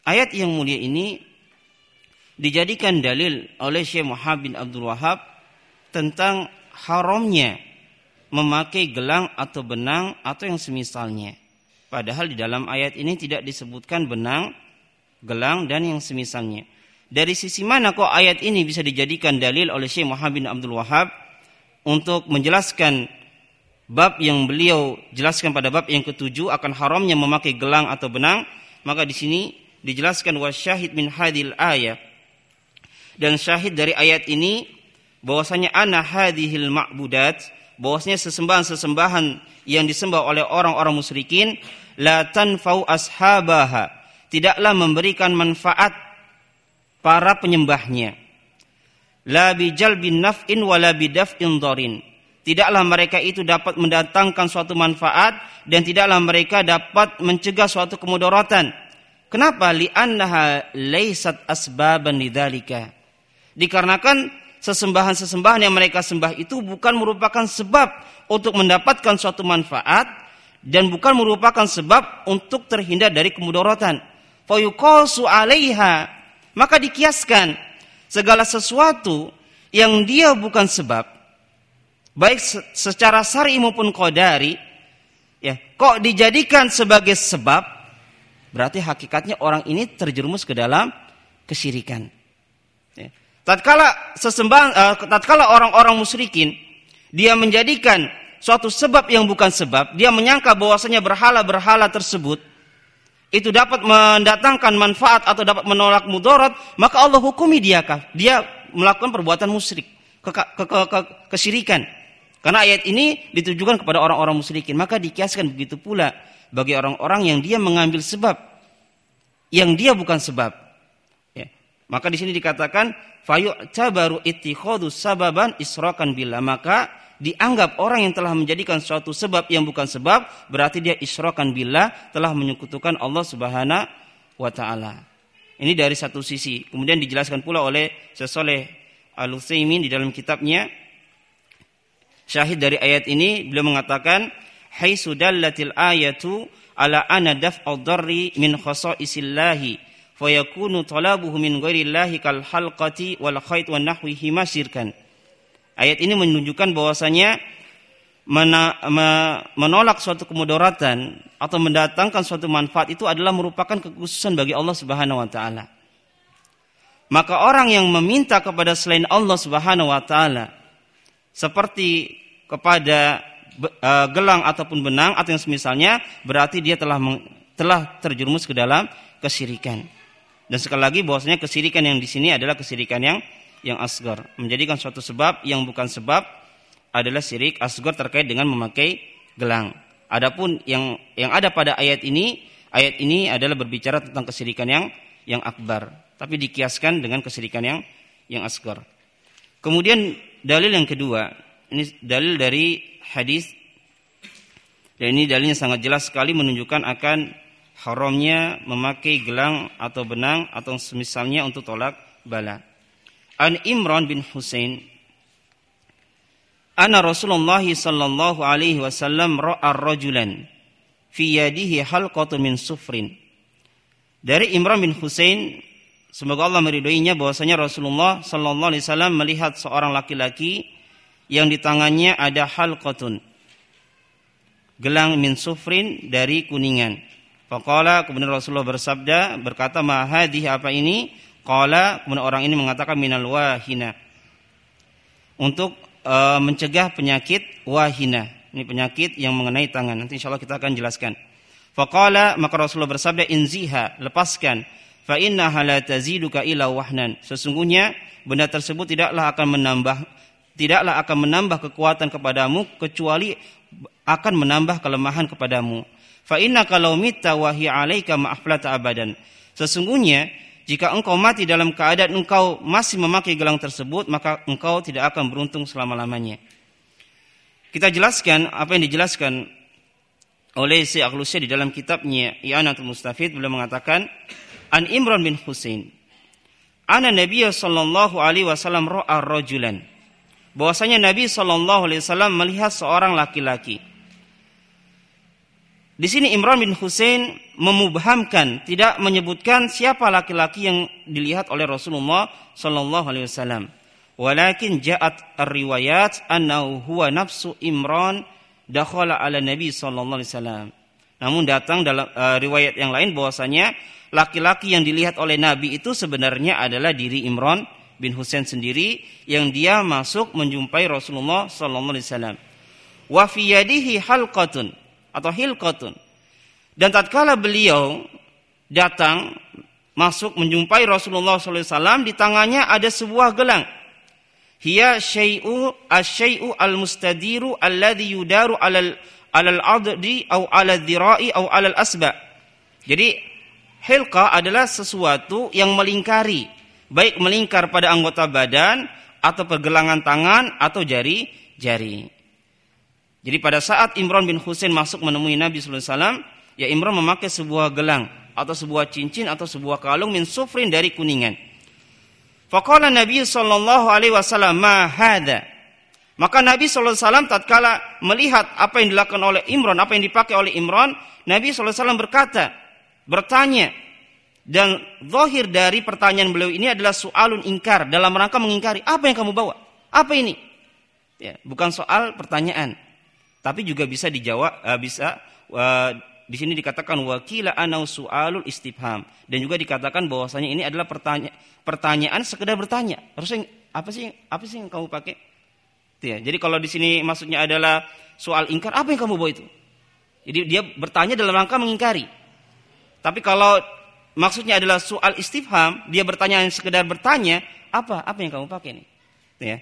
ayat yang mulia ini dijadikan dalil oleh Syekh Muhammad bin Abdul Wahhab tentang haramnya memakai gelang atau benang atau yang semisalnya. Padahal di dalam ayat ini tidak disebutkan benang, gelang dan yang semisalnya. Dari sisi mana kok ayat ini bisa dijadikan dalil oleh Syekh Muhammad bin Abdul Wahhab untuk menjelaskan bab yang beliau jelaskan pada bab yang ke-7 akan haramnya memakai gelang atau benang? Maka di sini dijelaskan wasyahid min hadhil ayat, dan syahid dari ayat ini bahwasanya ana hadhil ma'budat, bahwasanya sesembahan-sesembahan yang disembah oleh orang-orang musyrikin la tanfau ashabaha, tidaklah memberikan manfaat para penyembahnya. La bijalbin naf'in wala bidaf'in dharin, tidaklah mereka itu dapat mendatangkan suatu manfaat dan tidaklah mereka dapat mencegah suatu kemudaratan. Kenapa? Li'annaha laysat asbaban lidzalika, dikarenakan sesembahan-sesembahan yang mereka sembah itu bukan merupakan sebab untuk mendapatkan suatu manfaat dan bukan merupakan sebab untuk terhindar dari kemudaratan. Fa yuqasu 'alaiha, maka dikiaskan segala sesuatu yang dia bukan sebab, baik secara syar'i maupun qadari, ya, kok dijadikan sebagai sebab, berarti hakikatnya orang ini terjerumus ke dalam kesyirikan. Ya. Tatkala orang-orang musyrikin dia menjadikan suatu sebab yang bukan sebab, dia menyangka bahwasanya berhala-berhala tersebut itu dapat mendatangkan manfaat atau dapat menolak mudarat, maka Allah hukumi dia melakukan perbuatan musyrik, kesyirikan. Karena ayat ini ditujukan kepada orang-orang musyrikin, maka dikiaskan begitu pula bagi orang-orang yang dia mengambil sebab yang dia bukan sebab. Ya. Maka di sini dikatakan fayu'tabaru ittikhadhu sababan israkan billah, maka dianggap orang yang telah menjadikan suatu sebab yang bukan sebab berarti dia isyrakan billah, telah menyekutukan Allah Subhanahu wa taala. Ini dari satu sisi. Kemudian dijelaskan pula oleh Syekh Shalih Al-Utsaimin di dalam kitabnya syahid dari ayat ini, beliau mengatakan haitsu dallatil ayatu ala anna daf'ad darri min khasaisillahi fayakunu talabuhu min ghairillahi kal halqati wal khayt wan nahwihi masyirkan. Ayat ini menunjukkan bahwasanya menolak suatu kemudaratan atau mendatangkan suatu manfaat itu adalah merupakan kekhususan bagi Allah Subhanahu wa taala. Maka orang yang meminta kepada selain Allah Subhanahu wa taala seperti kepada gelang ataupun benang atau yang semisalnya, berarti dia telah terjerumus ke dalam kesyirikan. Dan sekali lagi bahwasanya kesyirikan yang di sini adalah kesyirikan yang asgar. Menjadikan suatu sebab yang bukan sebab adalah syirik asgar terkait dengan memakai gelang. Adapun yang ada pada ayat ini adalah berbicara tentang kesyirikan yang akbar, tapi dikiaskan dengan kesyirikan yang asgar. Kemudian dalil yang kedua, ini dalil dari hadis, dan ini dalilnya sangat jelas sekali menunjukkan akan haramnya memakai gelang atau benang atau semisalnya untuk tolak bala. An Imran bin Husain anna Rasulullah sallallahu alaihi wasallam ra'a rajulan fi yadihi halqatun min sufrin. Dari Imran bin Husain, semoga Allah meridhoinya, bahwasanya Rasulullah sallallahu alaihi wasallam melihat seorang laki-laki yang di tangannya ada halqatun, gelang min sufrin dari kuningan. Faqala, kemudian Rasulullah berkata, ma hadhihi, apa ini? Qala, kemudian orang ini mengatakan minal wahina, untuk mencegah penyakit wahina. Ini penyakit yang mengenai tangan. Nanti insyaallah kita akan jelaskan. Faqala, maka Rasulullah bersabda, inziha, lepaskan. Fa innaha la taziduka illa wahnan, sesungguhnya benda tersebut tidaklah akan menambah kekuatan kepadamu kecuali akan menambah kelemahan kepadamu. Fa innaka law mitta wa hiya 'alaika ma aflata abadan, sesungguhnya jika engkau mati dalam keadaan engkau masih memakai gelang tersebut, maka engkau tidak akan beruntung selama-lamanya. Kita jelaskan apa yang dijelaskan oleh Syekh Al-Utsaimin di dalam kitabnya I'anatul Mustafid. Beliau mengatakan, An Imran bin Husain anna Nabiy sallallahu alaihi wasallam ra'a rajulan, bahwasanya Nabi sallallahu alaihi wasallam melihat seorang laki-laki Di sini Imran bin Husain memubhamkan, tidak menyebutkan siapa laki-laki yang dilihat oleh Rasulullah sallallahu alaihi wasallam. Walakin ja'at ar-riwayat annahu huwa nafsu Imran dakhala ala Nabi sallallahu alaihi wasallam. Namun datang dalam riwayat yang lain bahwasanya laki-laki yang dilihat oleh Nabi itu sebenarnya adalah diri Imran bin Husain sendiri yang dia masuk menjumpai Rasulullah sallallahu alaihi wasallam. Wa fi yadihi halqatun atau hilqatun. Dan tatkala beliau datang masuk menjumpai Rasulullah sallallahu alaihi wasallam, di tangannya ada sebuah gelang. Hiya syai'u asy-syai'u al-mustadiru alladhi yudaru 'alal 'addi aw 'alal dhira'i aw 'alal asba. Jadi hilqa adalah sesuatu yang melingkari, baik melingkar pada anggota badan atau pergelangan tangan atau jari-jari. Jadi pada saat Imran bin Husain masuk menemui Nabi sallallahu alaihi wasallam, ya Imran memakai sebuah gelang atau sebuah cincin atau sebuah kalung min sufrin dari kuningan. Faqala Nabi sallallahu alaihi wasallam, "Ma hadza?" Maka Nabi sallallahu alaihi wasallam tatkala melihat apa yang dilakukan oleh Imran, apa yang dipakai oleh Imran, Nabi sallallahu alaihi wasallam bertanya, dan zahir dari pertanyaan beliau ini adalah soalun ingkar, dalam rangka mengingkari. Apa yang kamu bawa? Apa ini? Ya, bukan soal pertanyaan. Tapi juga bisa dijawab, di sini dikatakan wakila anau su'alul istifham, dan juga dikatakan bahwasanya ini adalah pertanyaan sekedar bertanya. Harusnya apa sih yang kamu pakai? Ya, jadi kalau di sini maksudnya adalah soal ingkar, apa yang kamu bawa itu? Jadi dia bertanya dalam rangka mengingkari. Tapi kalau maksudnya adalah soal istifham, dia bertanya yang sekedar bertanya, apa yang kamu pakai nih? Ya.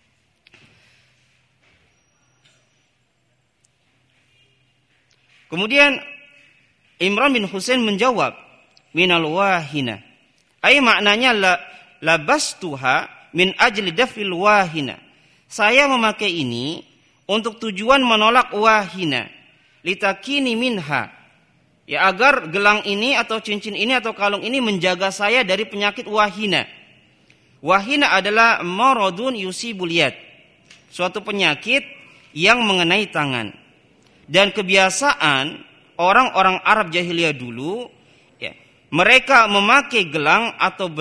Kemudian Imran bin Husain menjawab, minal wahina. Ai maknanya labastuha min ajli dafil wahina. Saya memakai ini untuk tujuan menolak wahina. Litakini minha. Ya, agar gelang ini atau cincin ini atau kalung ini menjaga saya dari penyakit wahina. Wahina adalah maradun yusibul yad. Suatu penyakit yang mengenai tangan. Dan kebiasaan orang-orang Arab jahiliyah dulu, ya, mereka memakai gelang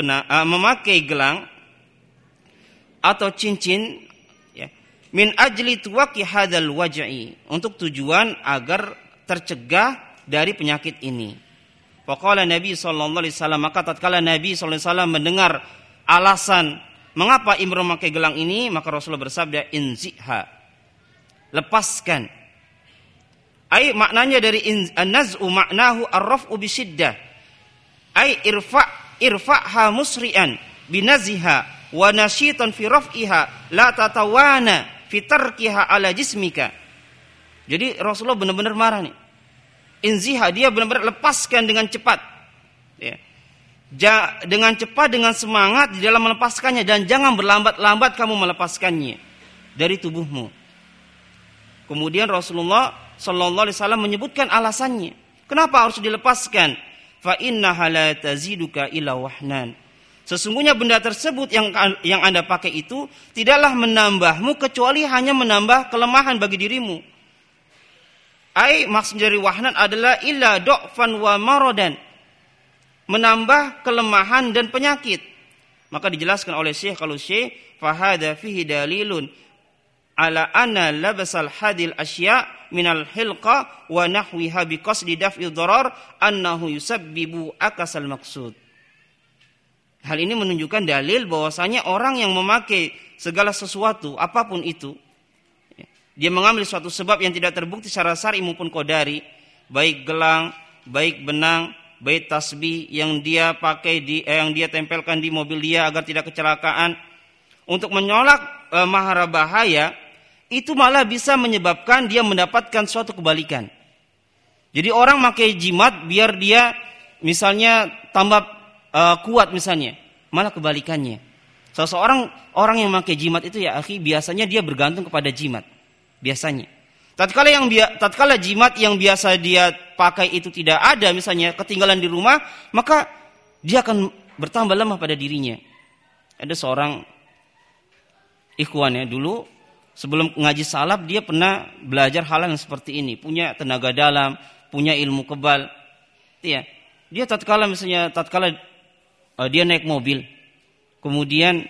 atau cincin, ya, min ajli tuwaqi hadzal waj'i, untuk tujuan agar tercegah dari penyakit ini. Faqala Nabi sallallahu alaihi wasallam, maka tatkala Nabi sallallahu alaihi wasallam mendengar alasan mengapa Imran memakai gelang ini, maka Rasulullah bersabda, inziha, lepaskan. Ai maknanya dari an-naz'u maknahu ar-raf'u bisiddah. Ai irfa'ha musri'an binaziha wa nasyitan fi raf'iha la tatawana fi tarkiha ala jismika. Jadi Rasulullah benar-benar marah nih. Inziha, dia benar-benar lepaskan dengan cepat. Ya. Dengan cepat, dengan semangat di dalam melepaskannya, dan jangan berlambat-lambat kamu melepaskannya dari tubuhmu. Kemudian Rasulullah sallallahu alaihi wasallam menyebutkan alasannya. Kenapa harus dilepaskan? Fa innaha la taziduka illa wahnan. Sesungguhnya benda tersebut yang Anda pakai itu tidaklah menambahmu kecuali hanya menambah kelemahan bagi dirimu. Ai maksud dari wahnan adalah illa du'fan wa maradan. Menambah kelemahan dan penyakit. Maka dijelaskan oleh Syekh, kalau Syekh fa hadza fihi dalilun ala anna labasal hadil asya' minal hilqa wa nahwiha biqasdi daf'i dharar annahu yusabbibu akasal maqsud. Hal ini menunjukkan dalil bahwasanya orang yang memakai segala sesuatu apapun itu, dia mengambil suatu sebab yang tidak terbukti secara syar'i maupun qadari, baik gelang, baik benang, baik tasbih yang dia pakai yang dia tempelkan di mobil dia agar tidak kecelakaan, untuk menolak mahara bahaya, itu malah bisa menyebabkan dia mendapatkan suatu kebalikan. Jadi orang pakai jimat biar dia misalnya tambah kuat misalnya, malah kebalikannya. Seseorang orang yang pakai jimat itu, ya akhi, biasanya dia bergantung kepada jimat. Biasanya. Tatkala jimat yang biasa dia pakai itu tidak ada, misalnya ketinggalan di rumah, maka dia akan bertambah lemah pada dirinya. Ada seorang ikhwan ya, dulu sebelum ngaji salaf dia pernah belajar hal yang seperti ini, punya tenaga dalam, punya ilmu kebal. Ya, dia tatkala dia naik mobil, kemudian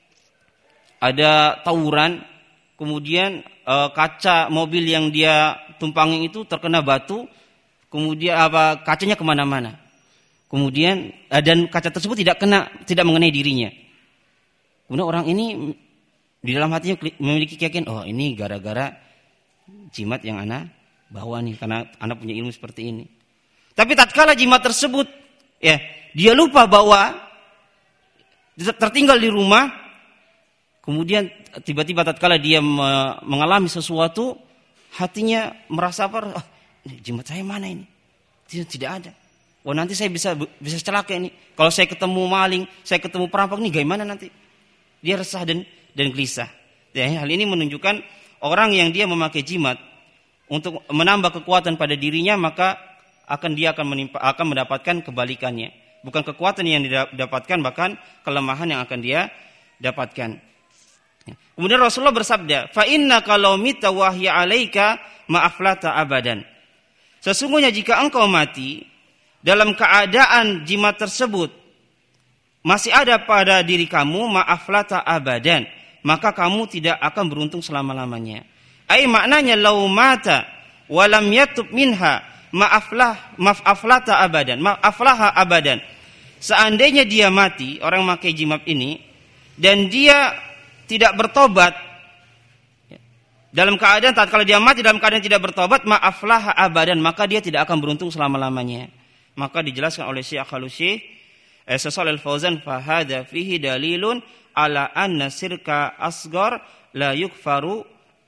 ada tawuran, kemudian kaca mobil yang dia tumpangi itu terkena batu, kemudian kacanya kemana-mana. Kemudian dan kaca tersebut tidak mengenai dirinya. Kemudian orang ini di dalam hatinya memiliki keyakinan, oh ini gara-gara jimat yang ana bawa nih, karena ana punya ilmu seperti ini. Tapi tatkala jimat tersebut, ya dia lupa bahwa tertinggal di rumah, kemudian tiba-tiba tatkala dia mengalami sesuatu, hatinya merasa apa? Jimat saya mana ini? Tidak ada. Oh nanti saya bisa celaka ini. Kalau saya ketemu maling, saya ketemu perampok nih, gimana nanti? Dia resah dan gelisah. Ya, hal ini menunjukkan orang yang dia memakai jimat untuk menambah kekuatan pada dirinya, maka dia akan mendapatkan kebalikannya. Bukan kekuatan yang didapatkan, bahkan kelemahan yang akan dia dapatkan. Kemudian Rasulullah bersabda, "Fa innaka law mita wa hiya 'alaika ma aflata abadan." Sesungguhnya jika engkau mati dalam keadaan jimat tersebut masih ada pada diri kamu, ma aflata abadan, maka kamu tidak akan beruntung selama-lamanya. Ai maknanya law mata wa lam yatub minha ma aflaha abadan. Seandainya dia mati, orang memakai jimat ini, dan dia tidak bertobat, dalam keadaan tatkala dia mati dalam keadaan tidak bertobat, ma aflaha abadan, maka dia tidak akan beruntung selama-lamanya. Maka dijelaskan oleh Syekh Al-Syekh Shalih Al-Fauzan, fa hadza fihi dalilun ala anna syirka asghar la yukfaru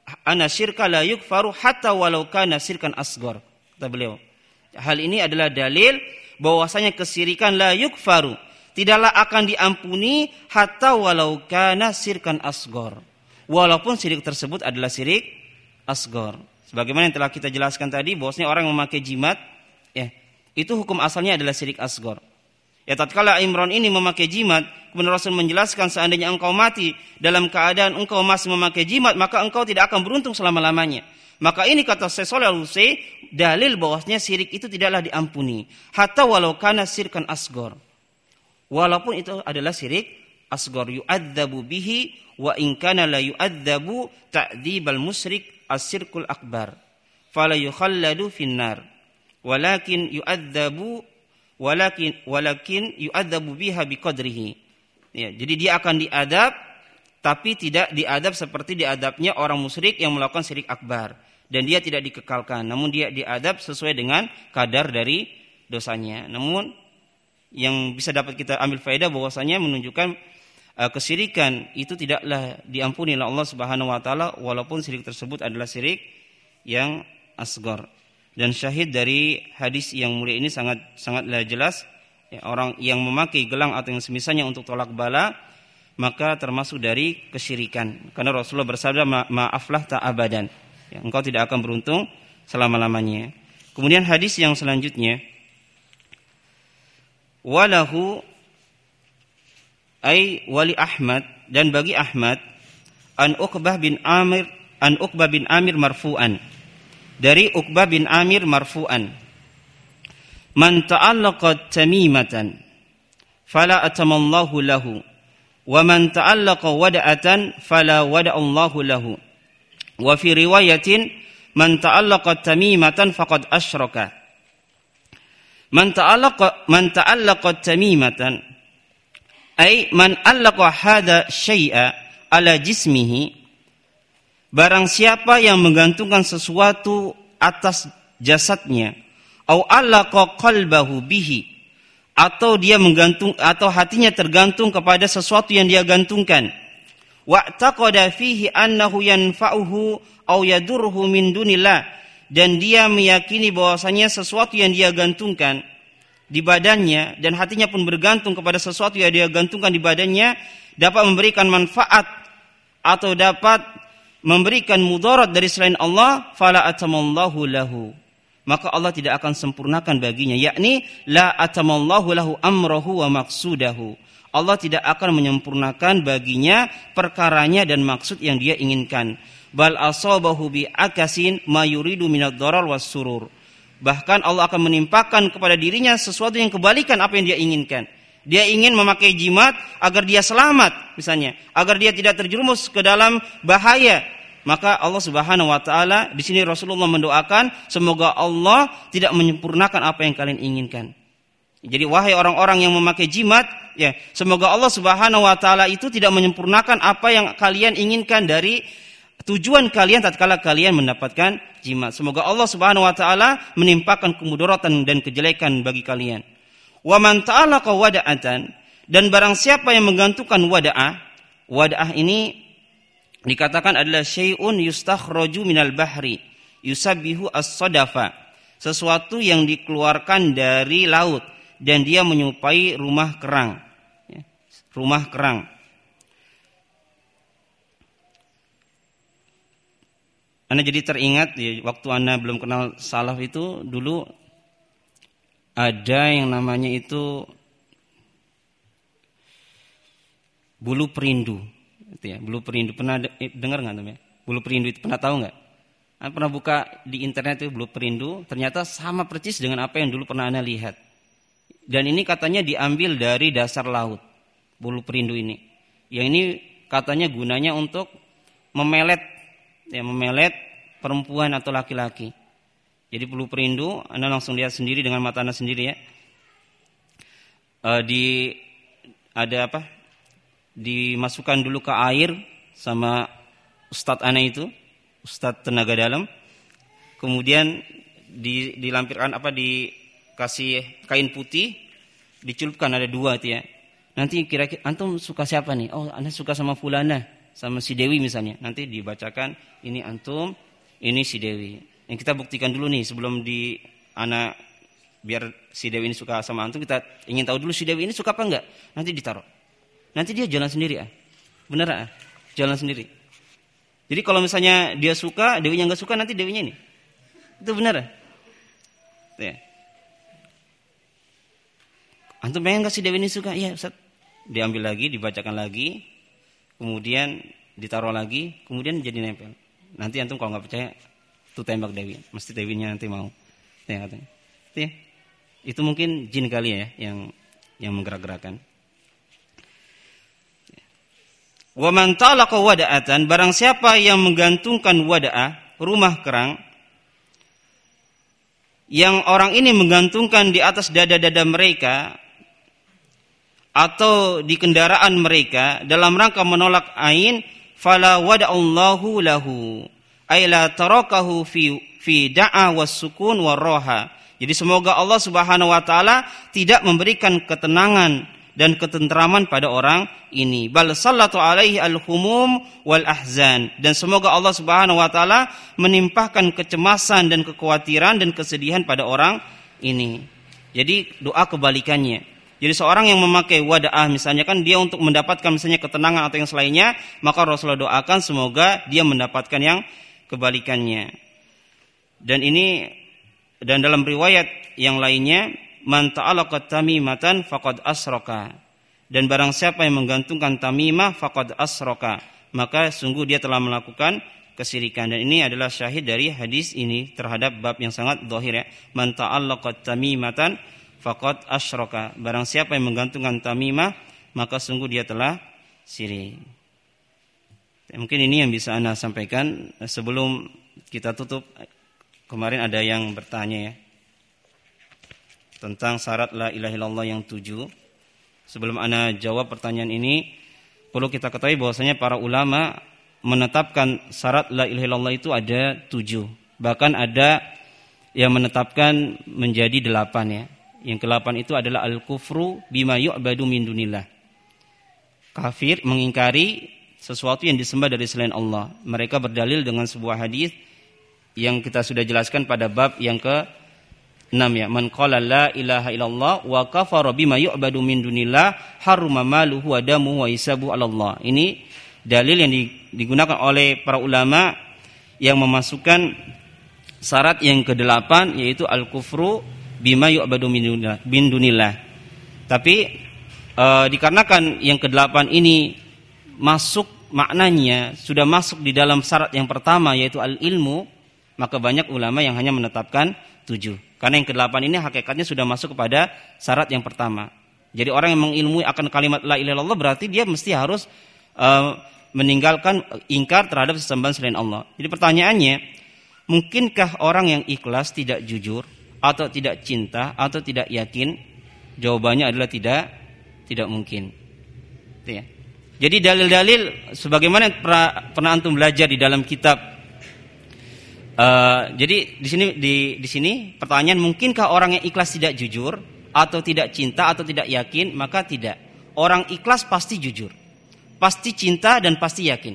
hatta walau kana syirkan asghar. Kata beliau, hal ini adalah dalil bahwasanya kesyirikan la yukfaru, tidaklah akan diampuni hatta walau kana syirkan asghar, walaupun syirik tersebut adalah syirik asghar. Sebagaimana yang telah kita jelaskan tadi, bahwasanya orang yang memakai jimat, ya, itu hukum asalnya adalah syirik asghar. Ya, tatkala Imran ini memakai jimat, kemudian Rasul menjelaskan seandainya engkau mati dalam keadaan engkau masih memakai jimat, maka engkau tidak akan beruntung selama-lamanya. Maka ini kata Syekh Shalih Al-Fauzan, dalil bahwasanya syirik itu tidaklah diampuni hatta walau kana syirkan asghar. Walaupun itu adalah syirik asghar, yu'adzabu bihi wa in kana la yu'adzabu ta'dzibal musyrik as-syirkul akbar fala yukhalladu finnar walakin yu'adzabu biha biqadrihi. Ya, jadi dia akan diadab, tapi tidak diadab seperti diadabnya orang musyrik yang melakukan syirik akbar, dan dia tidak dikekalkan, namun dia diadab sesuai dengan kadar dari dosanya. Namun yang bisa dapat kita ambil faedah bahwasanya menunjukkan kesyirikan itu tidaklah diampuni oleh Allah Subhanahu wa taala, walaupun syirik tersebut adalah syirik yang asghar. Dan syahid dari hadis yang mulia ini sangatlah jelas, ya, orang yang memakai gelang atau yang semisalnya untuk tolak bala, maka termasuk dari kesyirikan. Karena Rasulullah bersabda, ma'aflah ta'abadan, ya, engkau tidak akan beruntung selama-lamanya. Kemudian hadis yang selanjutnya, walahu ay wali Ahmad, dan bagi Ahmad, an Uqbah bin Amir marfu'an, dari Uqbah bin Amir marfu'an, man ta'allaqa tamimatan fala atamallahu lahu wa man ta'allaqa wada'atan fala wada'allahu lahu, wa fi riwayatin man ta'allaqa tamimatan faqad asyraka. Man ta'allaqa tamimatan ay man allaqa hadha syai'a ala jismihi, barang siapa yang menggantungkan sesuatu atas jasadnya, au allaqa qalbahu bihi, atau dia menggantung atau hatinya tergantung kepada sesuatu yang dia gantungkan, wa taqada fihi annahu yanfa'uhu au yadurruhu min dunillah, dan dia meyakini bahwasanya sesuatu yang dia gantungkan di badannya dan hatinya pun bergantung kepada sesuatu yang dia gantungkan di badannya dapat memberikan manfaat atau dapat memberikan mudarat dari selain Allah, fala atamallahu lahu, maka Allah tidak akan sempurnakan baginya, yakni la atamallahu lahu amrahu wa maqsudahu, Allah tidak akan menyempurnakan baginya perkaranya dan maksud yang dia inginkan. Bal asabahu bi akasin ma yuridu minad dharar was surur, Bahkan Allah akan menimpakan kepada dirinya sesuatu yang kebalikan apa yang dia inginkan. Dia ingin memakai jimat agar dia selamat misalnya, agar dia tidak terjerumus ke dalam bahaya. Maka Allah Subhanahu wa taala di sini Rasulullah mendoakan semoga Allah tidak menyempurnakan apa yang kalian inginkan. Jadi wahai orang-orang yang memakai jimat, ya, semoga Allah Subhanahu wa taala itu tidak menyempurnakan apa yang kalian inginkan dari tujuan kalian tatkala kalian mendapatkan jimat. Semoga Allah Subhanahu wa taala menimpakan kemudaratan dan kejelekan bagi kalian. Wa man ta'alaqa wada'atan, dan barang siapa yang menggantungkan wada'ah. Wada'ah ini dikatakan adalah syai'un yustakhraju minal bahri yusabbihu as-sadafa, sesuatu yang dikeluarkan dari laut dan dia menyerupai rumah kerang. Rumah kerang. Ana jadi teringat ya, waktu Ana belum kenal salaf itu dulu ada yang namanya itu bulu perindu. Itu ya, bulu perindu. Pernah dengar nggak namanya? Bulu perindu itu pernah tahu nggak? Ana pernah buka di internet itu bulu perindu. Ternyata sama persis dengan apa yang dulu pernah Ana lihat. Dan ini katanya diambil dari dasar laut. Bulu perindu ini. Yang ini katanya gunanya untuk memelet, ya, memelet perempuan atau laki-laki. Jadi bulu perindu, Anda langsung lihat sendiri dengan mata Anda sendiri ya. Dimasukkan dulu ke air sama ustadz Anda itu, ustadz tenaga dalam. Kemudian dilampirkan dikasih kain putih, dicelupkan ada 2 itu ya. Nanti kira-kira antum suka siapa nih? Oh, Anda suka sama fulana, sama si Dewi misalnya. Nanti dibacakan ini antum, ini si Dewi. Yang kita buktikan dulu nih sebelum biar si Dewi ini suka sama antum, kita ingin tahu dulu si Dewi ini suka apa enggak. Nanti ditaruh. Nanti dia jalan sendiri ah. Bener ah? Jalan sendiri. Jadi kalau misalnya dia suka, Dewinya enggak suka, nanti Dewinya ini. Itu benar ah? Ya. Antum pengen enggak si Dewi ini suka? Iya, Ustaz. Diambil lagi, dibacakan lagi, kemudian ditaruh lagi, kemudian jadi nempel. Nanti antum kalau nggak percaya, tuh tembak Dewi, mesti Dewinya nanti mau. Ya katanya. Ya. Itu mungkin jin kali ya yang menggerak-gerakan. Wa man talaqa wada'atan, barang siapa yang menggantungkan wada'ah, rumah kerang, yang orang ini menggantungkan di atas dada-dada mereka atau di kendaraan mereka dalam rangka menolak ain, fala wada'allahu lahu ay la tarakahu fi da'a was-sukun war-raha. Jadi semoga Allah Subhanahu wa taala tidak memberikan ketenangan dan ketentraman pada orang ini. Bal sallatu alaihi al-humum wal ahzan, dan semoga Allah Subhanahu wa taala menimpahkan kecemasan dan kekhawatiran dan kesedihan pada orang ini. Jadi doa kebalikannya. Jadi seorang yang memakai wada'ah misalnya kan dia untuk mendapatkan misalnya ketenangan atau yang selainnya, maka Rasulullah doakan semoga dia mendapatkan yang kebalikannya. Dan dalam riwayat yang lainnya, man ta'alaqa tamimatan faqad asraka, dan barang siapa yang menggantungkan tamimah faqad asraka, maka sungguh dia telah melakukan kesyirikan. Dan ini adalah syahid dari hadis ini terhadap bab yang sangat zahir ya. Man ta'alaqa tamimatan faqad asyraka, barang siapa yang menggantungkan tamimah maka sungguh dia telah syirik. Mungkin ini yang bisa Anda sampaikan sebelum kita tutup. Kemarin ada yang bertanya ya tentang syarat la ilaha illallah yang 7. Sebelum Anda jawab pertanyaan ini, perlu kita ketahui bahwasanya para ulama menetapkan syarat la ilaha illallah itu ada 7. Bahkan ada yang menetapkan menjadi 8 ya. Yang ke-8 itu adalah al-kufru bima yu'badu min dunillah. Kafir mengingkari sesuatu yang disembah dari selain Allah. Mereka berdalil dengan sebuah hadis yang kita sudah jelaskan pada bab yang ke-6 ya. Man qala la ilaha illallah wa kafara bima yu'badu min dunillah harrama maluhu wa damuhu wa hisabuhu 'ala Allah. Ini dalil yang digunakan oleh para ulama yang memasukkan syarat yang ke-8 yaitu al-kufru bima yu'badu min dunillah. Tapi dikarenakan yang ke-8 ini masuk maknanya sudah masuk di dalam syarat yang pertama yaitu al-ilmu, maka banyak ulama yang hanya menetapkan 7. Karena yang ke-8 ini hakikatnya sudah masuk kepada syarat yang pertama. Jadi orang yang mengilmui akan kalimat la ilaha illallah berarti dia mesti harus meninggalkan ingkar terhadap sesembahan selain Allah. Jadi pertanyaannya, mungkinkah orang yang ikhlas tidak jujur atau tidak cinta atau tidak yakin? Jawabannya adalah tidak mungkin. Ya. Jadi dalil-dalil sebagaimana pernah antum belajar di dalam kitab. Jadi di sini pertanyaan, mungkinkah orang yang ikhlas tidak jujur atau tidak cinta atau tidak yakin? Maka tidak. Orang ikhlas pasti jujur, pasti cinta dan pasti yakin.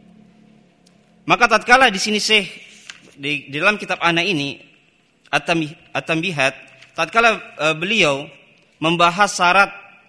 Maka tatkala di sini Syekh di dalam kitab ana ini At-Tanbihat, tatkala beliau membahas syarat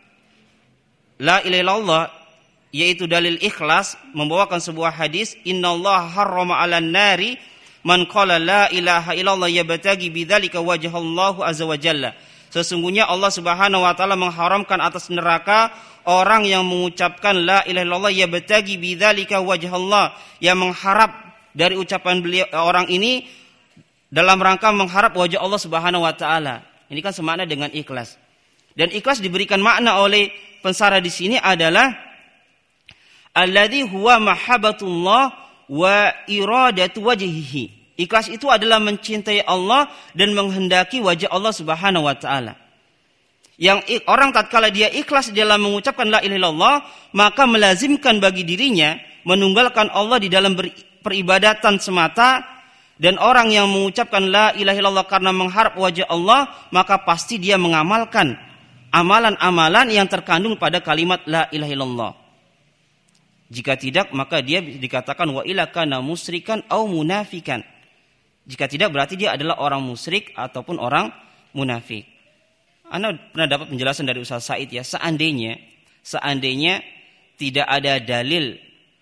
la ilaha illallah yaitu dalil ikhlas, membawakan sebuah hadis, innallaha harrama 'alan nari man qala la ilaha illallah yabtaghi bidzalika wajhallahu azza wa jalla. Sesungguhnya Allah Subhanahu wa taala mengharamkan atas neraka orang yang mengucapkan la ilaha illallah yabtaghi bidzalika wajhallah, yang mengharap dari ucapan beliau orang ini dalam rangka mengharap wajah Allah Subhanahu wa taala. Ini kan semakna dengan ikhlas. Dan ikhlas diberikan makna oleh pensarah di sini adalah alladzi huwa mahabbatullah wa iradatu wajhihi. Ikhlas itu adalah mencintai Allah dan menghendaki wajah Allah Subhanahu wa taala. Yang orang tatkala dia ikhlas dalam mengucapkan la ilaha illallah, maka melazimkan bagi dirinya menunggalkan Allah di dalam peribadatan semata, dan orang yang mengucapkan la ilaha illallah karena mengharap wajah Allah, maka pasti dia mengamalkan amalan-amalan yang terkandung pada kalimat la ilaha illallah. Jika tidak, maka dia dikatakan wa ila kana musyrikan au munafikan. Jika tidak, berarti dia adalah orang musyrik ataupun orang munafik. Anda pernah dapat penjelasan dari Ustaz Said ya, seandainya tidak ada dalil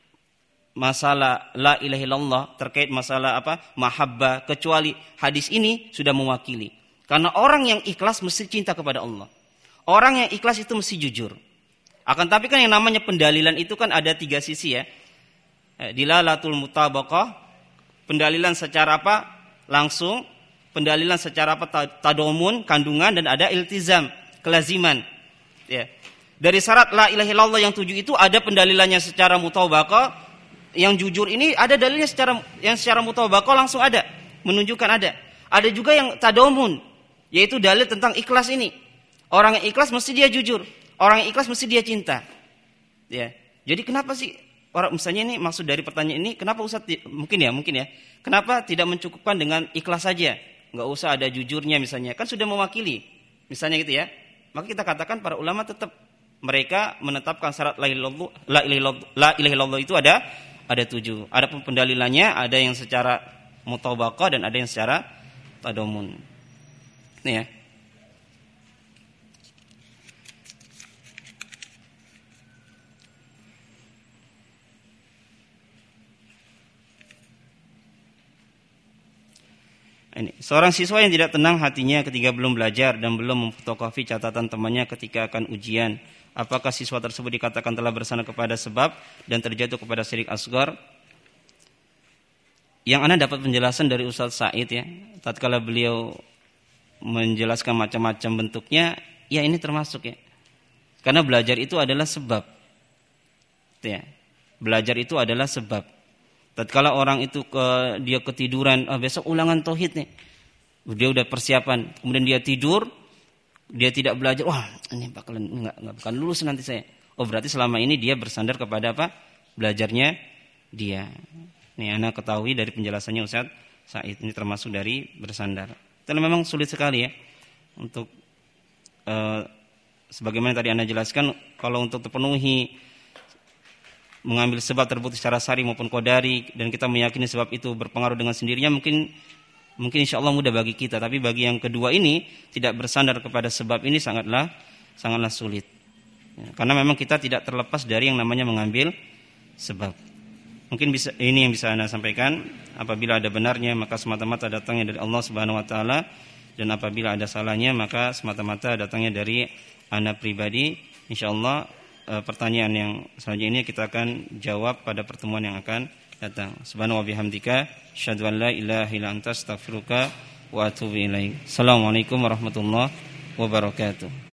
masalah la ilaha illallah terkait masalah mahabbah, kecuali hadis ini sudah mewakili. Karena orang yang ikhlas mesti cinta kepada Allah. Orang yang ikhlas itu mesti jujur. Akan tapi kan yang namanya pendalilan itu kan ada 3 sisi ya. Dilalatul mutabaqah, pendalilan secara langsung, pendalilan secara tadomun, kandungan, dan ada iltizam, kelaziman. Ya. Dari syarat la ilaha illallah yang 7 itu ada pendalilannya secara mutabaqah. Yang jujur ini ada dalilnya secara mutabaqah langsung ada, menunjukkan ada. Ada juga yang tadomun, yaitu dalil tentang ikhlas ini. Orang yang ikhlas mesti dia jujur. Orang yang ikhlas mesti dia cinta. Ya. Jadi kenapa sih orang, misalnya ini maksud dari pertanyaan ini, kenapa Ustaz mungkin ya. Kenapa tidak mencukupkan dengan ikhlas saja? Enggak usah ada jujurnya misalnya. Kan sudah mewakili. Misalnya gitu ya. Maka kita katakan para ulama tetap mereka menetapkan syarat la ilaha illallah itu ada 7. Adapun pendalilannya ada yang secara mutabaqah dan ada yang secara tadomun. Nih ya. Ini, seorang siswa yang tidak tenang hatinya ketika belum belajar dan belum memfotokopi catatan temannya ketika akan ujian. Apakah siswa tersebut dikatakan telah bersandar kepada sebab dan terjatuh kepada syirik asghar? Yang Anda dapat penjelasan dari Ustaz Said ya, tatkala beliau menjelaskan macam-macam bentuknya, ya ini termasuk ya. Karena belajar itu adalah sebab. Ya. Belajar itu adalah sebab. Tatkala orang itu dia ketiduran, besok ulangan tauhid nih. Dia udah persiapan, kemudian dia tidur, dia tidak belajar. Wah, ini bakalan lulus nanti saya. Oh, berarti selama ini dia bersandar kepada belajarnya dia. Nih anak ketahui dari penjelasannya Ustaz Said, ini termasuk dari bersandar. Tapi memang sulit sekali ya untuk sebagaimana tadi Anda jelaskan, kalau untuk terpenuhi mengambil sebab terbukti secara syar'i maupun qadari dan kita meyakini sebab itu berpengaruh dengan sendirinya, mungkin insyaallah mudah bagi kita. Tapi bagi yang kedua ini, tidak bersandar kepada sebab ini sangatlah sulit ya, karena memang kita tidak terlepas dari yang namanya mengambil sebab. Mungkin ini yang bisa Anda sampaikan. Apabila ada benarnya maka semata-mata datangnya dari Allah Subhanahu wa taala, dan apabila ada salahnya maka semata-mata datangnya dari Anda pribadi. Insyaallah pertanyaan yang selanjutnya kita akan jawab pada pertemuan yang akan datang. Subhanahu wa bihamdika, asyhadu an la ilaha illa anta, astaghfiruka wa atubu ilaik. Assalamualaikum warahmatullahi wabarakatuh.